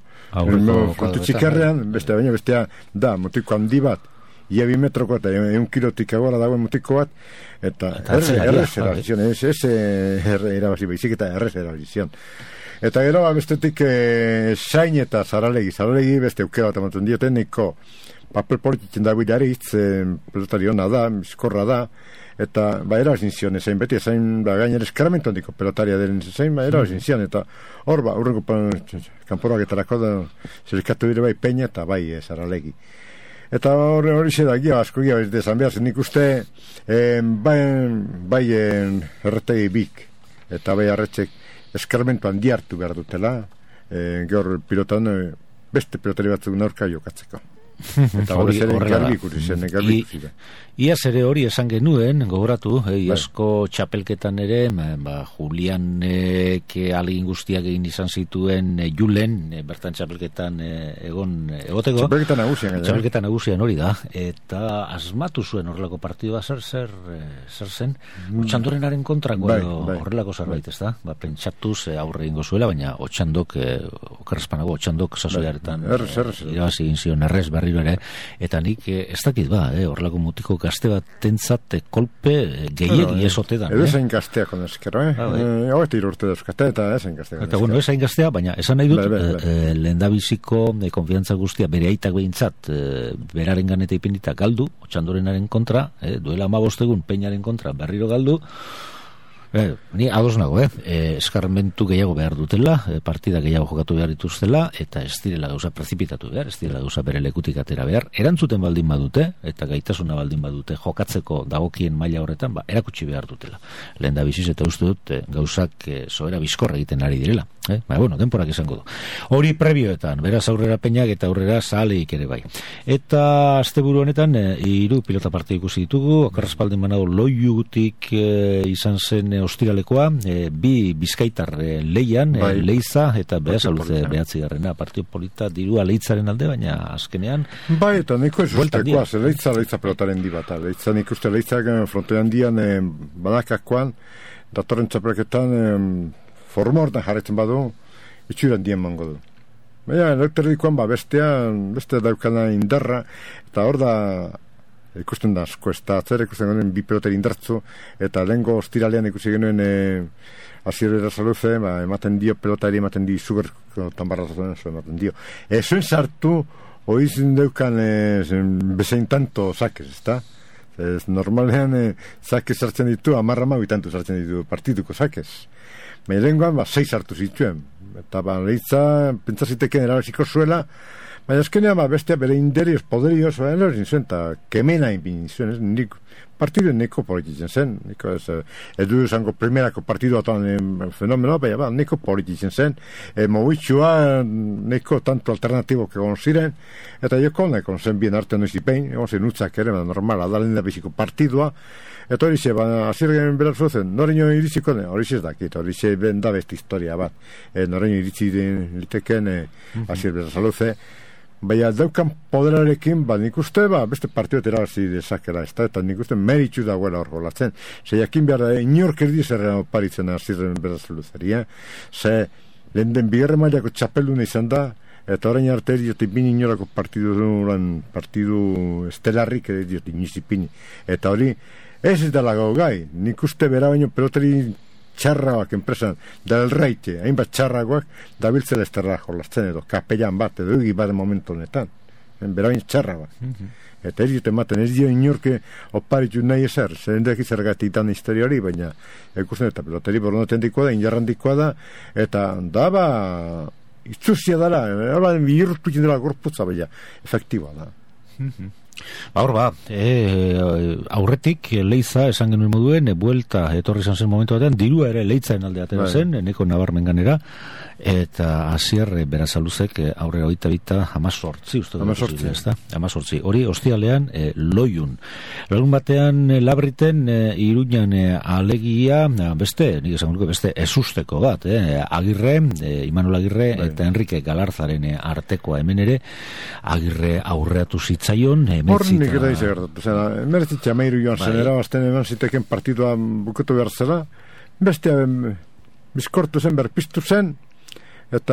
kontu txikarrean, beste, baina bestea da, mutiko handi bat, ia bi metroko eta eun kilotik agora dagoen mutiko bat, eta errez erabizion, ez erabazi baizik eta errez erabizion. Eta gero, bestetik e, Sain eta Saralegi, Saralegi beste eukera bat ematen dioten, niko papel polititzen da bidari, e, pelotari hona da, bizkorra da, eta ba erabazin zion, ezain beti, ezain ba, gainer eskaramentu handiko pelotaria den, ezain ba erabazin zion, eta hor ba, urrengo kanporaketarako da, zerikatu dire bai Peña eta bai e, Saralegi. Eta hori hori xe da, gia asko gia ez dezan behar, nik uste eh, bai, bai eh, erretegi bik, eta bai arretxek eskarmentu handi hartu behar dutela, eh, gaur pilotan eh, beste pilotari batzuk naurka jokatzeko. Eta hori zen garbi ikusi zen, garbi ikusi zen. Iaz ere hori esan genuen, gogoratu, eh, iazko txapelketan ere, ba, Julianek alegin guztiak egin izan zituen e, Julen, e, bertan txapelketan e, egon egoteko. Txapelketan nagusian. Txapelketan nagusian hori da, eta asmatu zuen horrelako partidua, zer, zer, zer zen? Mm. Otxandorenaren kontrako bai, bai, horrelako zerbait, ez da? Ba, pentsatuz e, aurre ingo zuela, baina Otxandok, e, okerrezpanago, Otxandok sasoiaretan bai, e, irabazi egin zion errez berriro ere, eta nik e, ez dakit ba, e, horrelako mutiko gazte bat tentzat kolpe gehiegi esote da. Edo esain gaztea kon ezkero, eh? Hau eta irurte dezkaztea eta esain gaztea. Eta bueno, esain gaztea, baina esan nahi dut, eh, lehendabiziko eh, konfiantza guztia bere aitak behintzat eh, beraren ganeta ipinita galdu, Otxandorenaren kontra, eh, duela amabostegun Peñaren kontra berriro galdu. Eh, ni ados nago, eh? eh eskarmentu gehiago behar dutela, eh, partida gehiago jokatu behar dituztela, eta ez direla gauza prezipitatu behar, ez direla gauza bere lekutik atera behar, erantzuten baldin badute, eta gaitasuna baldin badute jokatzeko dagokien maila horretan, ba, erakutsi behar dutela. Lehen da biziz eta uste dut, eh, gauzak eh, soera bizkorra egiten ari direla. Eh? Ba, bueno, denporak izango du. Hori prebioetan, beraz aurrera Peñak eta aurrera Saleik ere bai. Eta asteburu honetan, eh, hiru pilota parte ikusi ditugu, okarraspaldin banago Loiutik eh, izan zen eh, ostiralekoa, eh, bi bizkaitar eh, leian, eh, Leiza eta Beasaluze behatzi garrena, partio polita dirua Leitzaren alde, baina azkenean bai, eta niko ez ustekoa, ze Leitza, Leitza pelotaren di bat, Leitza nik uste Leitzak frontean dian eh, badakakoan, datorren txapelketan eh, forma hortan jarretzen badu, itxuran dien mango du. Baina, elektrodikoan, ba, bestea, bestea daukana indarra, eta hor da, ikusten da asko, ez da, zer ikusten genuen bi peloteri indartzu, eta lehengo ostiralean ikusi genuen e, Asierera Saluze, ba, ematen dio pelotari, ematen di sugar, tambarra ematen dio. E, zuen sartu, oizin deukan e, bezain tanto sakez, ez da? Ez, normalean, e, sakez sartzen ditu, amarra mau itantu sartzen ditu partiduko sakez. Baina lehenkoan, ba, sei sartu zituen. Eta, ba, Leitza, pentsaziteken erabaziko zuela, baina azkenean, ba, bestea bere inderioz, poderioz, ba, erabazin zuen, eta kemena inbin zuen, ez, nik, partiduen neko polititzen zen, niko ez, ez du zango primerako partidu atoan e, fenomeno, baina, ba, neko polititzen zen, e, mobitxua, neko tanto alternatibo egon ziren, eta joko neko zen bien arte noiz ipein, egon zen utzak ere, ba, normala, adalen da biziko partidua, eta hori ze, ba, azirgen beraz zuzen, noreño iritsiko den, hori ze ez dakit, hori ze ben da beste historia bat, e, noreño iritsi den liteken, e, azir beraz aluze, baina daukan poderarekin, ba, nik uste, ba, beste partioet erabazi dezakera, ez da, eta nik uste meritxu dagoela hor golatzen, ze jakin behar da, inork erdi zerren oparitzen azirren beraz aluzeri, eh? Ze, lehen den bigarren mailako txapelduna izan da, Eta orain arte ez diote bini inolako partidu duran, partidu estelarrik ez diote inizipini. Eta hori, ez ez dela gau gai, nik uste bera baino pelotari txarragoak enpresan, del reite, hainbat txarragoak, dabiltzela esterra jolazten edo, kapellan bat, edo egi bat momentu honetan. Bera baino txarragoak. Mm-hmm. Eta ez diote maten, ez dio inorke oparitu nahi ezer, zerendek izergatik dan historia hori, baina ikusten eta pelotari borondaten dikoa da, injarrandikoa da, eta daba itzuzia dara, hola bihurtukin dela gorputza, baina efektiboa da. Mm-hmm. Ba, hor ba, e, aurretik Leiza esan genuen moduen, e, buelta etorri izan zen momentu batean, dirua ere Leitzaren alde atera zen, eneko nabarmen ganera, eta Asier Berazaluzek aurrera oita bita amazortzi, uste amazortzi, amazortzi. Hori, ostialean, e, loiun. Larun batean, e, labriten, e, Iruñan e, alegia, beste, nik esan guruko, beste, esusteko bat, e, Agirre, e, Imanol Agirre, bai. Eta Enrique Galarzaren e, artekoa hemen ere, Agirre aurreatu zitzaion, e, Horren nik eta izagertatu, zena, emeretzitza meiru joan bai. Zenera, bazten eman ziteken partidua buketu behar zela, bestea bizkortu zen, berpiztu zen, eta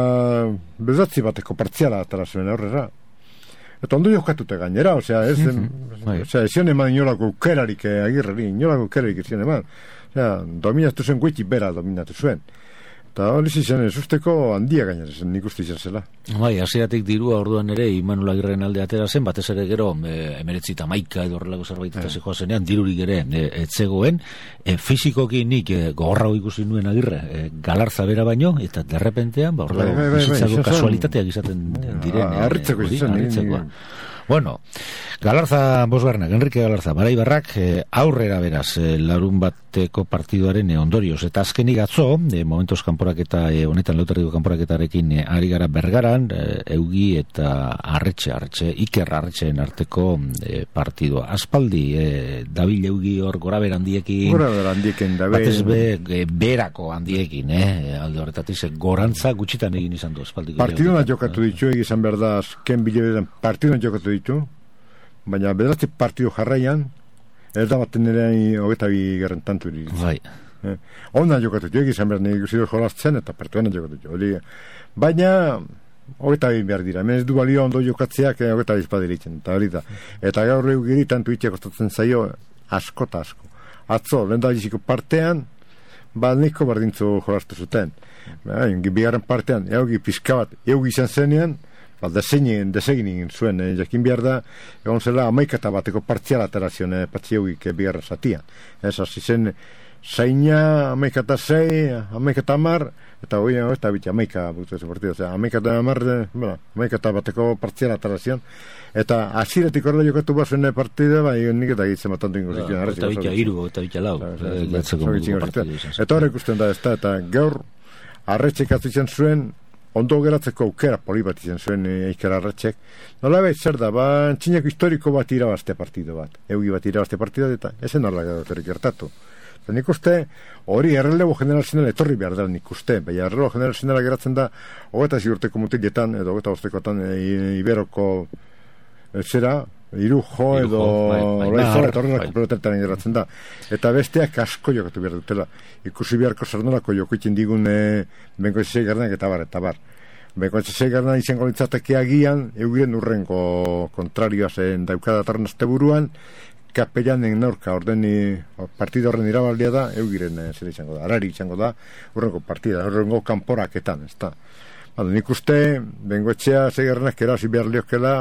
bezatzi bateko partziala atara zuen aurrera. Eta ondo jokatute gainera, osea, ez, mm-hmm. osea, ezion eman inolako ukerarik Agirreri, inolako ukerarik ezion eman. Osea, dominatu zuen gueti bera dominatu zuen. Eta hori zizien, esusteko handia gainera zen, nik uste izan zela. Bai, hasieratik dirua orduan ere Imanol Agirren alde atera zen, batez ere gero e, emeretzi eta maika edo horrelako zerbait eta zegoa zenean, dirurik ere e, etzegoen, e, fizikoki nik e, gogorrago ikusi nuen Agirre, e, Galarza bera baino, eta derrepentean, ba, horrelako bai, bai, bai, bizitzako bai, kasualitateak izaten diren. Harritzeko e, izan. Harritzeko. Bueno, Galarza bosgarrenak, Enrique Galarza, Maraibarrak, e, aurrera beraz, e, larun bateko partiduaren e, ondorioz, eta azkenik atzo, e, momentos kanporaketa, e, honetan lauterriko kanporaketarekin e, ari gara Bergaran, e, Eugi eta Arretxe, Arretxe, Iker Arretxeen arteko e, partidua. Aspaldi, e, Dabil Eugi hor gora ber handiekin, gora ber handiekin, batez be, e, berako handiekin, eh, alde horretatik, gorantza gutxitan egin izan du, aspaldi. Partiduna jokatu ditu, egizan berda, azken bilebetan partiduna jokatu ditu, baina bederatzi partidu jarraian, ez da baten ere hogeta bi gerren tantu iri. Bai. Eh, Ona jokatu ditu, egizan berda, nik usidu jolaztzen, eta partiduna jokatu ditu. Baina, hogeta bi behar dira, hemen ez du balio ondo jokatzeak, hogeta bi espadiritzen, eta hori da. Eta gaur eugiri tantu itxea kostatzen zaio, asko eta asko. Atzo, lehen da iziko partean, ba niko berdintzu jolaztu zuten. Ba, bigarren partean, eugi pizka bat, eugi izan zenean, ba, desegin, desegin egin zuen, eh, jakin behar da, egon zela amaikata bateko partziala aterazion, eh, patzi eugik eh, bigarren zatia. Ez, hasi zen, zaina, amaikata zei, amaikata amar, eta hoi, eta biti amaika, butu eze partidu, amaikata amar, eh, bueno, amaikata bateko partziala aterazion, eta asiretik horrela jokatu bazuen partida, ba, nik eta gitzen matantu ingo zituen. Eta bitia iru, eta bitia lau. Eta horrek usten da, ez da, eta gaur, Arretxek atzitzen zuen, ondo geratzeko aukera poli bat izan zuen Iker Arretxek. Nola behit zer da, ba, txineko historiko bat irabazte partido bat. Eugi bat irabazte partido, eta esen nola gertatu. Eta nik uste, hori errelebo generazionala etorri behar da nik uste, baina errelebo generazionala geratzen da, hogeta zigurteko mutiletan, edo hogeta ostekotan, e, Iberoko zera, Irujo edo Laizo, eta horrelako pelotetan geratzen da. Eta besteak asko jokatu behar dutela. Ikusi beharko zernolako jokoitzen digun e, benko zizei garnak eta bar, eta bar. Benko zizei garnak izango litzateke agian, eugiren urrengo kontrarioa zen daukada tarnazte buruan, kapelanen norka, ordeni partido horren irabaldia da, eugiren e, zera izango da, arari izango da, urrengo partida, urrengo kanporaketan, ez da. Bada, nik uste, bengo etxea zeigarnak erasi behar liokela,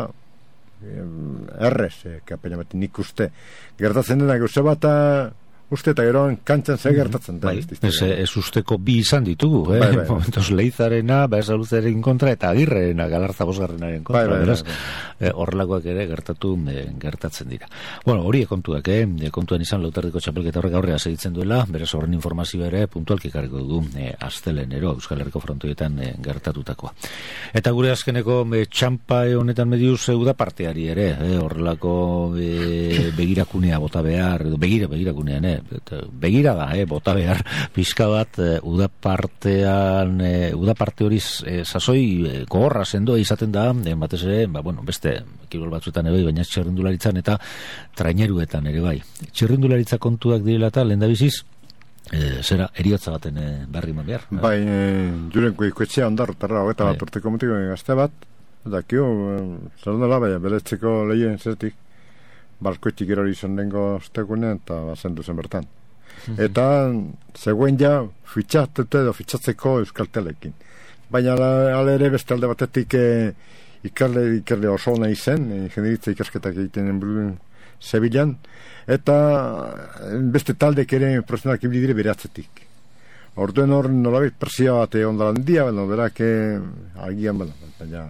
errez, eh, kapela bat nik uste. Gertatzen dena gauza bat, uste eta geroan kantxan ze gertatzen da. Bai, ez, ez usteko bi izan ditugu, eh? Bai, bai, momentos Leizarena, Berazaluzaren kontra, eta Agirrena, Galarza bosgarrenaren kontra. Bai, bai, beraz, bai, bai. Eh, horrelakoak ere gertatu eh, gertatzen dira. Bueno, hori kontuak, eh? kontuan izan lauterdiko txapelketa horrek aurrera segitzen duela, beraz horren informazioa ere puntualki ekarriko du eh, astelenero Euskal Herriko frontoietan eh, gertatutakoa. Eta gure azkeneko eh, txampa honetan mediuz eh, uda parteari ere, eh? horrelako eh, begirakunea bota behar, edo begira, begirakunean, eh? begira da, eh, bota behar pizka bat, eh, uda partean eh, uda parte hori eh, sasoi eh, gogorra sendoa izaten da, eh, batez ere, ba, bueno, beste kirol batzuetan ere bai, baina txirrindularitzan eta traineruetan ere bai. Txirrindularitza kontuak direla eta lehendabiziz E, zera, eriotza baten e, berri eman behar. Bai, e, jurenko ikoetxea ondarrotarra, hogeta bat Bai. urteko mutiko gazte bat, dakio, zer nola, baina beletzeko lehien zetik, barkoetik erori izan dengo ostegunean, eta bazendu zen bertan. Eta, zegoen ja, fitxatute edo fitxatzeko euskaltelekin. Baina, ala ere beste alde batetik e, ikarle, ikarle oso ona izen, ingenieritza ikasketak egiten buruen Sevillan, eta beste taldek ere profesionalak ibili dire bere atzetik. Orduen hor nolabait presioa bat egon da handia, bueno, berak agian, bueno, baina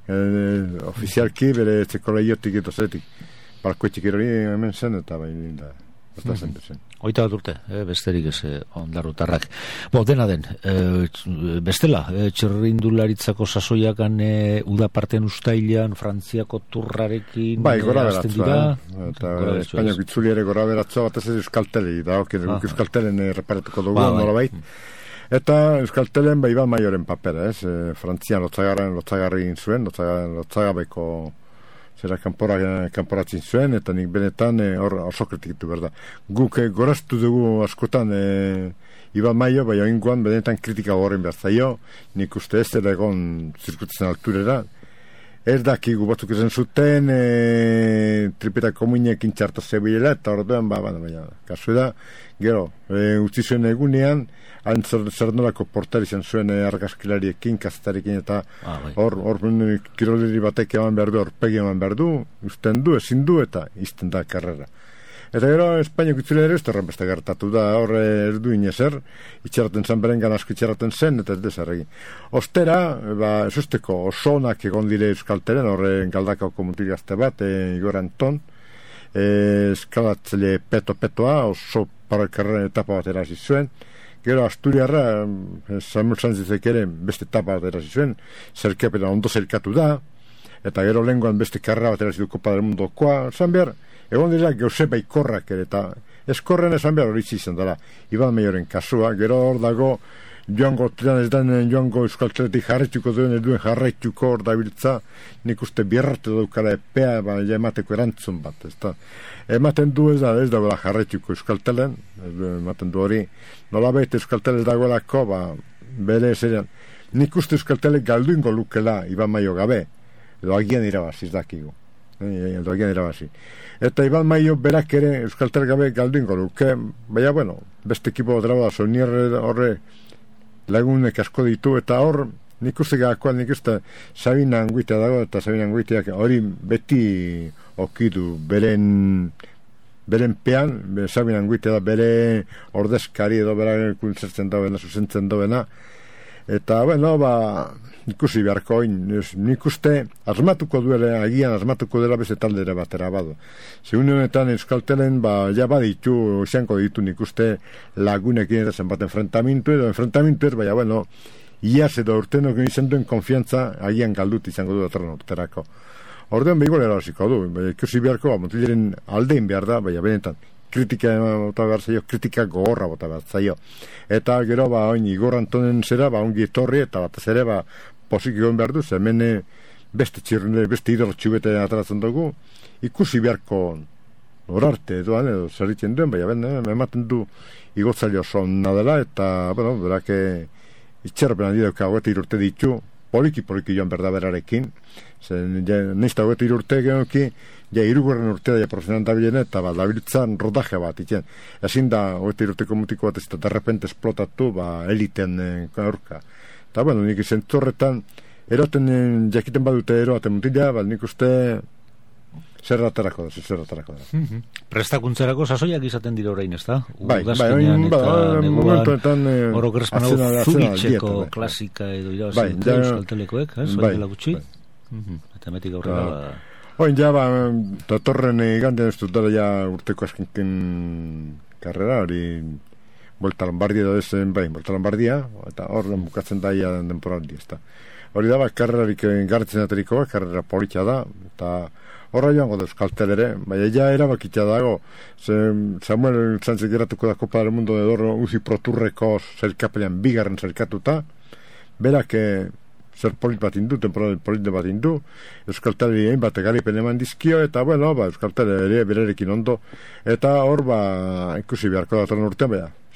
eh, ofizialki bere etzeko lehiotik eta zeretik barkoetik erori hemen zen, eta baina da, eta zen bezen. Oita bat urte, eh, besterik ez eh, ondarrutarrak. Bo, dena den, eh, bestela, eh, txerrindularitzako sasoiakan eh, uda parten ustailean Frantziako turrarekin Bai, gora eh, hasten beratzua, dira. eh? Eta Gora Espainiak itzuli ere gora beratzua batez ez euskalteli, da, ok, Ah, guk euskaltelen eh, reparatuko dugu, Ba, bai. nolabait. Eta euskaltelen bai Iban Maioren papera, ez? E, Frantzian lotzagarren lotzagarri egin zuen, lotzaga- lotzagabeko zera kanpora, kanporatzen zuen, eta nik benetan e, hor oso kritikitu berda. Guk e, goraztu dugu askotan e, Iban Maio, bai oingoan benetan kritika horren behar zaio, nik uste ez dela egon zirkutzen alturera. Ez dakigu batzuk ezen zuten, e, tripeta komuinekin txarta zebilela, eta orduan, ba, baina, baina, kasu da, gero, e, utzi zuen egunean, hain zer, zer nolako portari izan zuen e, argazkilariekin, kazetarekin, eta Ah, bai. hor, hor, mm, kiroleri batek eman behar du, horpegi eman behar du, usten du, ezin du, eta izten da karrera. Eta gero, Espainiak itzule ere, ez da beste gertatu da, hor eh, ez du inezer, itxeraten zen berengan asko itxeraten zen, eta ez dezer egin. Ostera, ba, ez usteko oso onak egon dire euskalteren, horre galdakako mutilazte bat, e, Igor Anton, e, eskalatzele peto-petoa, oso parakarren etapa bat erasi zuen, gero Asturiarra, eh, Samuel Sanzizek ere beste etapa bat erasi zuen, zerkepena ondo zerkatu da, eta gero lenguan beste karra bat erasi du Kopa del Mundokoa, zan behar, egon dira Joseba Ikorrak ere, eta eskorren esan behar hori izan dela, Iban Maioren kasua, gero hor dago, joango tiran ez den joango euskalteletik jarraituko duen, ez duen jarraituko hor dabiltza, nik uste bierrate daukala epea, ba, ja emateko erantzun bat, ez da. Ematen du ez da, ez dagoela jarraituko euskaltelen, ez du ematen du hori, nola baita euskaltele dagoelako, ba, bere zerian, nik uste euskaltele galduingo lukela Iban Maio gabe, edo agian irabazi, ez dakigu. Edo agian irabazi. Eta Iban Maio berak ere euskaltel gabe galduingo luke, baina, bueno, beste ekipo dara da, Sonier horre lagunek asko ditu, eta hor, nik uste gakoan, nik uste Sabina Anguitea dago, eta Sabina Anguiteak hori beti okidu, beren beren pean, Sabina Anguitea da bere ordezkari edo bera kuntzertzen dauena, zuzentzen dauena, eta, bueno, ba, ikusi beharko oin, nik uste asmatuko duela, agian asmatuko dela beste taldera batera badu. Segun honetan euskaltelen, ba, ja baditu, izango ditu nik uste lagunekin eta zenbat enfrentamentu edo enfrentamentu ez, baina, bueno, iaz edo urtenok izan duen konfiantza, agian galdut izango du datorren urterako. Ordean behiko lera hasiko du, baina ikusi beharko, ba, mutileren aldein behar da, baina benetan, kritika bota behar zaio, kritika gogorra bota behar zaio. Eta gero, ba, oin, Igor Antonen zera, ba, ongi etorri, eta batez ere, ba, posik egon behar du, hemen beste txirrune, beste idor txubete ataratzen dugu, ikusi beharko orarte doan, edo zerritzen duen, baina ben, eh, ematen du igotzaile oso nadela, eta, bueno, berake itxerpen handi dauka hogeta irurte ditu, poliki poliki joan berda berarekin, zen, ja, neizta hogeta irurte genoki, ja, irugarren urtea ja profesionan dabilene, eta ba, dabiltzan rodaje bat, itxen. Ezin da, hogeta irurteko mutiko bat, ez da, derrepente esplotatu, ba, eliten eh, aurka. Eta, bueno, nik izan torretan, eroten eh, jakiten badute eroaten mutila, ba, nik uste zer atarako da, zer atarako da. Mhm. Prestakuntzarako sasoiak izaten dira orain, ez da? Bai, bai, Udazkenean oin, ba, eta momentuetan, eh, neguan, oro gerspan hau atzena- atzena Zuritzeko aldieta, bai. klasika edo irabazi Bai, dute ja- euskaltelekoek, ez? bai, Bai, dela gutxi? bai. Mhm. Eta metik aurrera, Ah. ba, Oin, ja, ba, datorren igandean ez dut dara ja urteko askinken karrera, hori Vuelta Lombardia edo ezen, bai, Vuelta Lombardia, eta hor bukatzen daia denporaldi, ez da. Hori da, ba, karrerarik gartzen aterikoa, karrera politxa da, eta horra joango da euskaltel ere, baina ja erabakitza dago, ze Samuel Sánchez geratuko da Kopa del Mundo edo uzi proturreko zerkapelean bigarren zerkatuta, berak eh, zer polit bat indu, temporal polit bat indu, euskalteli egin bat egaripen eman dizkio, eta bueno, ba, euskalteli ere berarekin ondo, eta hor, ba, ikusi beharko datorren urtean, baina,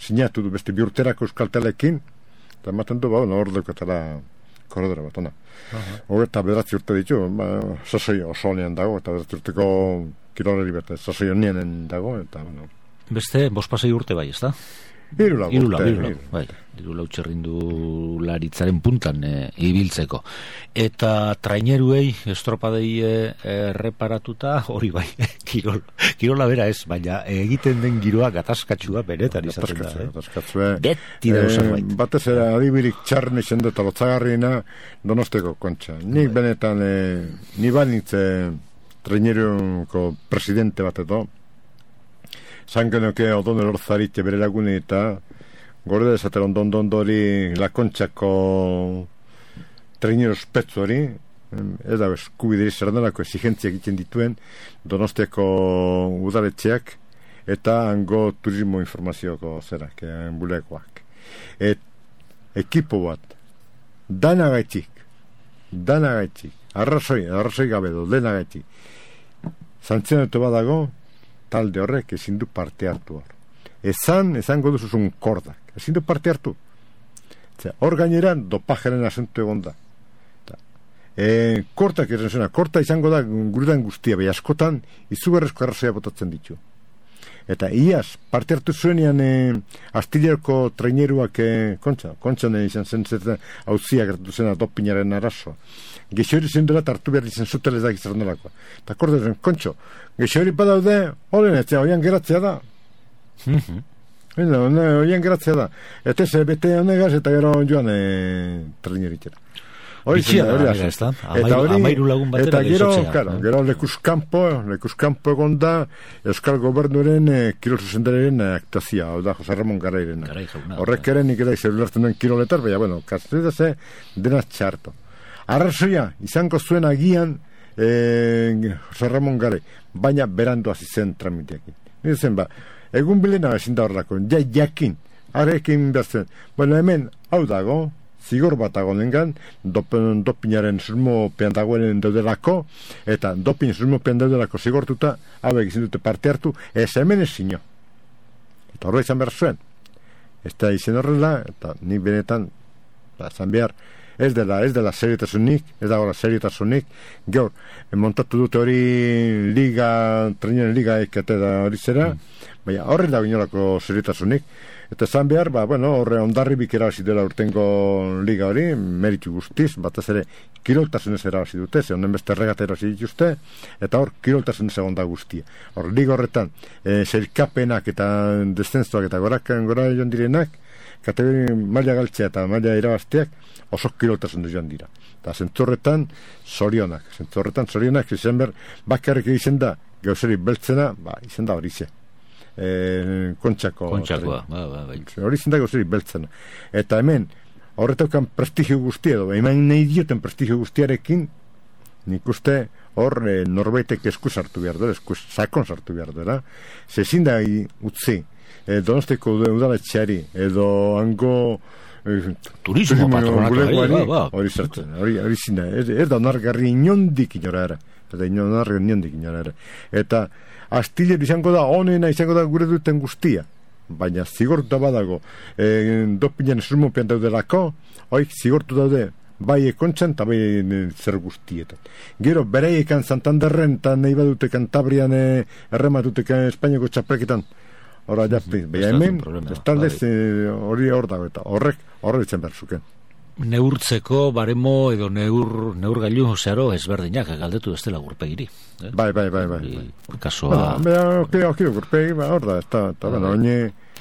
sinatu du beste bi urterako euskaltelekin, eta ematen du, ba, bueno, hor daukatela korredora bat, ona. Hor eta bederatzi urte ditu, ba, sasoi oso honean dago, eta bederatzi urteko kirolari bat, sasoi honean dago, eta, bueno. Beste, bospasei urte bai, ez da? Irula, Irula, urte, irula, iru. bai. Irula utxerrindularitzaren puntan e, ibiltzeko. Eta traineruei, estropadei erreparatuta, hori bai, kirol, kirola bera ez, baina egiten den giroa gatazkatsua benetan izaten da. Eh? Gatazkatsua. Beti da zerbait. Batez ere adibirik txarren izan dut lotzagarriena Donosteko Kontxa. Nik benetan, e, ni banitze traineruko presidente bat edo, zangenuke odon elorzaritxe bere lagune eta gorde dezaten ondon dondori la Kontxako traineru ospetsu hori, ez da eskubideri zerrenako exigentziak egiten dituen Donostiako udaletxeak eta hango turismo informazioko zerak, bulekoak. Et, ekipo bat, danagaitik, danagaitik, arrazoi, arrazoi gabe do, denagaitik, santzionetu badago, talde horrek ezin du parte hartu hor. Ezan, ezango duzuzun kordak. Ezin du parte hartu. Zera, hor gaineran dopajeren asentu egon da. E, kortak esan zena, korta izango da guretan guztia, bai askotan izugarrezko arrazoia botatzen ditu. Eta iaz, parte hartu zuenean e, Astilerko traineruak e, kontxa, kontxan izan zen zerten hauziak hartu zena dopinaren arazo. Gexori zen dela hartu behar izan zutelez dakiz ernolakoa. Eta korda zen, kontxo, gexori badaude, olen etzea, oian geratzea da. Oian geratzea da. Eta ez, bete honegaz eta gero joan e, traineritera. Bitxia da, hori ez da. Amairu lagun batera gero, gehizotzea. Claro, gero lekuzkampo, lekuzkampo egon da Euskal Gobernuaren e, kirol zuzendaren e, aktazia, hau da, Jose Ramon Garairen. Garai jauna. Horrek ere nik ere zelulartzen duen kiroletar, baina, bueno, kasteta ze dena txarto. Arrazoia, izango zuen agian e, Jose Ramon Garai, baina berandu hasi zen tramiteekin. Nire zen, ba, egun bilena ezin da horrelako, ja, jakin, arekin behar bueno, hemen, hau dago, zigor bat agonengan, dopinaren susmopean dagoenen daudelako, eta dopin susmopean daudelako zigortuta, hauek izin dute parte hartu, ez hemen ez zino. Eta horre izan behar zuen. Ez da izen horrela, eta ni benetan, izan behar, ez dela, ez dela serietasunik, ez da gora serietasunik, gaur, montatu dute hori liga, traineren liga ekate da hori zera, mm. baina horre da binolako serietasunik, eta zan behar, ba, bueno, horre ondarri bikera hasi dela urtengo liga hori, meritu guztiz, batez ere kiroltasunez erabasi dute, ze honen beste regata erabasi dituzte, eta hor kiroltasunez egon da guztia. Hor, liga horretan, e, zerkapenak eta descensoak eta gorakan gora joan direnak, kategori maila galtzea eta maila irabazteak oso kiroltasunez joan dira. Eta zentzorretan, zorionak, zentzorretan, zorionak, izan behar, bakarrik egiten da, gauzeri beltzena, ba, izan da hori ze. E, kontxako kontxakoa ba, ba, ba. hori zindago zeri beltzen eta hemen horretaukan prestigio guztia edo hemen nahi dioten prestigio guztiarekin nik uste hor e, norbaitek esku sartu behar dira, esku sakon sartu behar dira, zezin da utzi e, Donostiko udaletxeari edo hango e, turismo patronatua hori zertzen, hori zinda ez, ez da onargarri inondik inora era eta inonarri inondik inora era eta Astiller izango da, honena izango da gure duten guztia. Baina zigortuta badago, e, dopinen susmopean daudelako, oik zigortu daude, bai ekontxan eta bai zer guztietan. Gero, bereiekan Santanderren eta nahi badute Kantabrian e, errematutekan Espainiako txapelketan. Hora, ja, baina hemen, ez taldez hori hor dago eta horrek, horrek itzen behar zuken. Neurtzeko baremo edo neur, neurgailu zeharo ezberdinak galdetu ez dela gurpegiri. Eh? Bai, bai, bai, bai. bai. Kasua... Ba, okei, okei, gurpegi, ba, hor da, eta, eta, bueno, oine,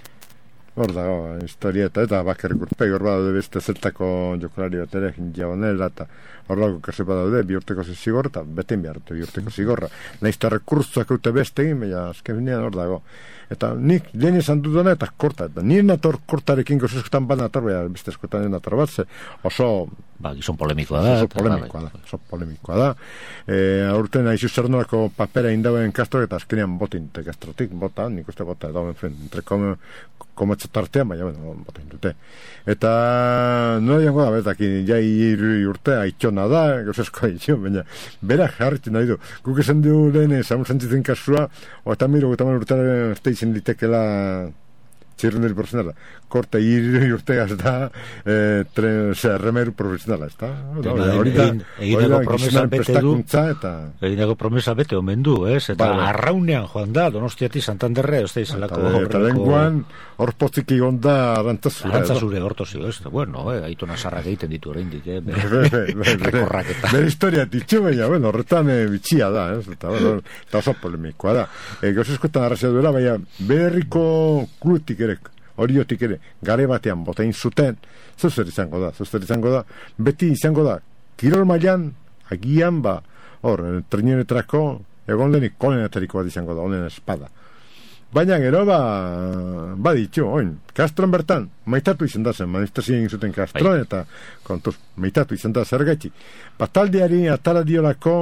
hor da, oh, historieta, eta bakar gurpegi, hor badaude beste zeltako jokolari bat ere, jabonela, eta hor dago kasu badaude, bi urteko zigor, eta beten behar dute bi urteko zigorra. Naizta rekurtzuak eute beste egin, baina azken finean hor dago. Eta nik lehen esan dudana eta korta, eta nire nator kortarekin gozoskotan bat nator, baina beste eskotan nator bat, ze oso... Ba, gizon polemikoa da. Oso polemikoa da, oso polemikoa da. E, aurten aizu zer nolako papera indauen kastroak, eta azkenean botin, eta kastrotik, bota, nik uste bota, edo, en fin, entre komatxetartean, baina, bueno, botin dute. Eta, no jango da, betak, jai irri urte, aitxona da, gozosko aitxo, baina, bera jarritzen nahi du. Guk esan du lehen, Samu Santzizen kasua, o eta miro, eta man urtearen arte izan litekela txirrundari profesionala. Korta hiru urte da eh, tre, ose, remeru profesionala, ez da? Hori da, hori da, gizonan prestakuntza eta... Egineko promesa bete omen du, ez? Eta Bai, bai. arraunean joan da, Donostiati Santanderre, ez da izalako... Eta, eta lenguan, hor potzik egon da arantzazure. Arantzazure hortozio, ez? Bueno, eh, aitu nazarrak egiten ditu oraindik, eh? Be, be, be, be, Rekorrak eta... Bere historia ditxu, baina, bueno, horretan e, bitxia da, ez? Eta, bueno, eta oso polemikoa da. E, Gauzizkoetan arrazia duela, baina, berriko klutik ere, horiotik ere, gare batean botein zuten, zuzer izango da, zuzer izango da, beti izango da, kirol mailan, agian, ba, hor, treneretrako, egon denik kolenateriko bat izango da, honen espada. Baina gero, ba, ba ditxu, oin, Castron bertan, maitatu izan da zen, manifestazio egin zuten Castron, Bai. eta, kontuz, maitatu izan da zergaiti. Bataldeari atara diolako,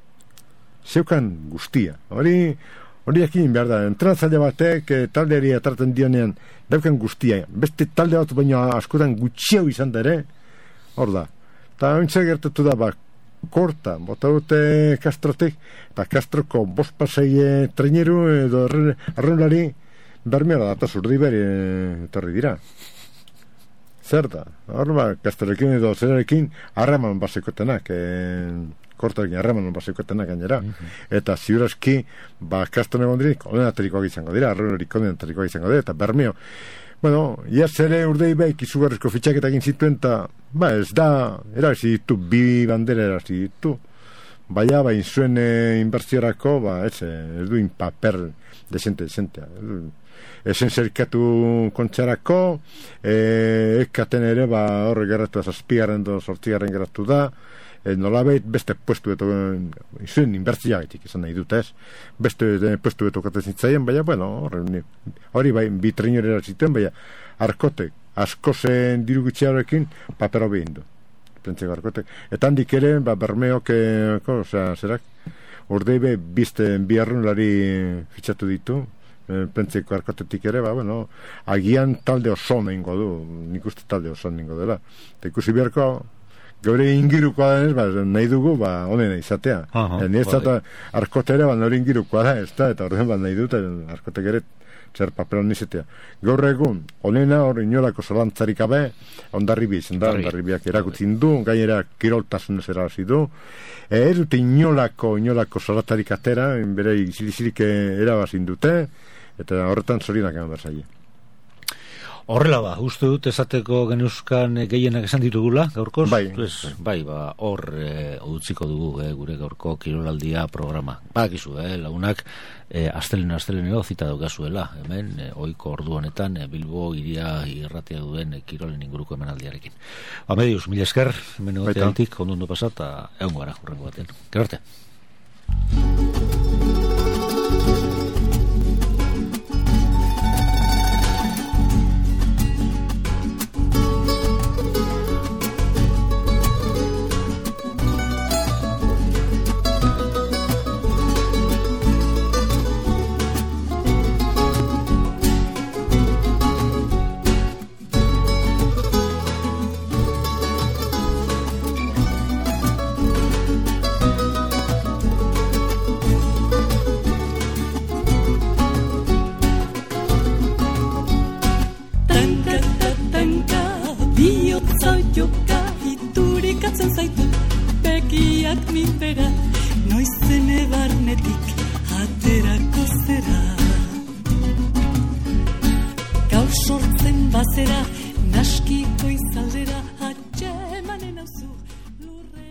zeukan guztia. Hori, hori ekin behar da, entrenatzaile batek eh, taldeari atarten dionean, daukan guztia. Beste talde bat baina askotan gutxiau izan da ere, hor da. Eta ointza gertatu da, ba, korta, bota dute Castrotek, eta Castroko bost pasei treneru edo arreunlari bermeola data zurdi beri etorri dira. Zer da? Hor ba, Castrorekin edo zerarekin harreman basekotenak, e, kortarekin harreman basekotenak gainera. Mm-hmm. Eta ziurazki, ba, Castro egon dirik, onenaterikoak izango dira, arreunarik onenaterikoak izango dira, eta bermeo. Bueno, iaz ere urdei baik izugarrizko fitxaketak egin zituen, eta, ba, ez da, erazi ditu, bi bandera erazi ditu. Baina, ba, inzuen e, inbertziorako, ba, ez, ez duin paper desente, desentea. Esen zerkatu kontxarako, e, ekaten ere, ba, horre gerratu da, zazpigarren do, sortzigarren gerratu da, e, nolabait beste puestu beto, izuen inbertzia gaitik, esan nahi dut ez, beste e, puestu beto katen zitzaien, baina, bueno, horre, hori bai, bi trinera zituen, baina, arkotek, asko zen diru gutxiarekin, papero behin du, pentseko arkotek. Eta handik ere, ba, bermeok, e, ko, osea, zerak, urdeibe, bizte, bi arrunlari fitxatu ditu, e, pentseko arkotetik ere, ba, bueno, agian talde oso nehingo du, nik uste talde oso nehingo dela. Eta ikusi beharko, gaur ingirukoa denez, ba, nahi dugu, ba, honena izatea. Aha, e, Nire bai. arkote ere, ba, nori ingirukoa da, ez da, eta horren, ba, nahi dut, arkotek ere, zer paperon nizetea. Gaur egun, honena hor inolako zalantzarik gabe, ondarribi izan da, Ondarribi. ondarribiak erakutzin du, gainera kiroltasunez erazi du, e, ez dute inolako, inolako zalantzarik atera, bere izilizirik erabazin dute, eta horretan zorionak eman berzaile. Horrela ba, uste dut esateko genuzkan gehienak esan ditugula, gaurkoz? Bai. Pues, bai, ba, hor e, utziko dugu e, gure gaurko kirolaldia programa. Badakizu, eh, lagunak, e, astelen astelenero zita daukazuela, hemen, e, ohiko ordu honetan, e, Bilbo iria irratia duen e, kirolen inguruko emanaldiarekin. Ba, medius, mila esker, hemen egoteatik, ondo ondo pasat, eta egon gara, hurrengo baten. Gero arte. Bazera, naskiko izaldera, atxe emanen hauzu, lurre.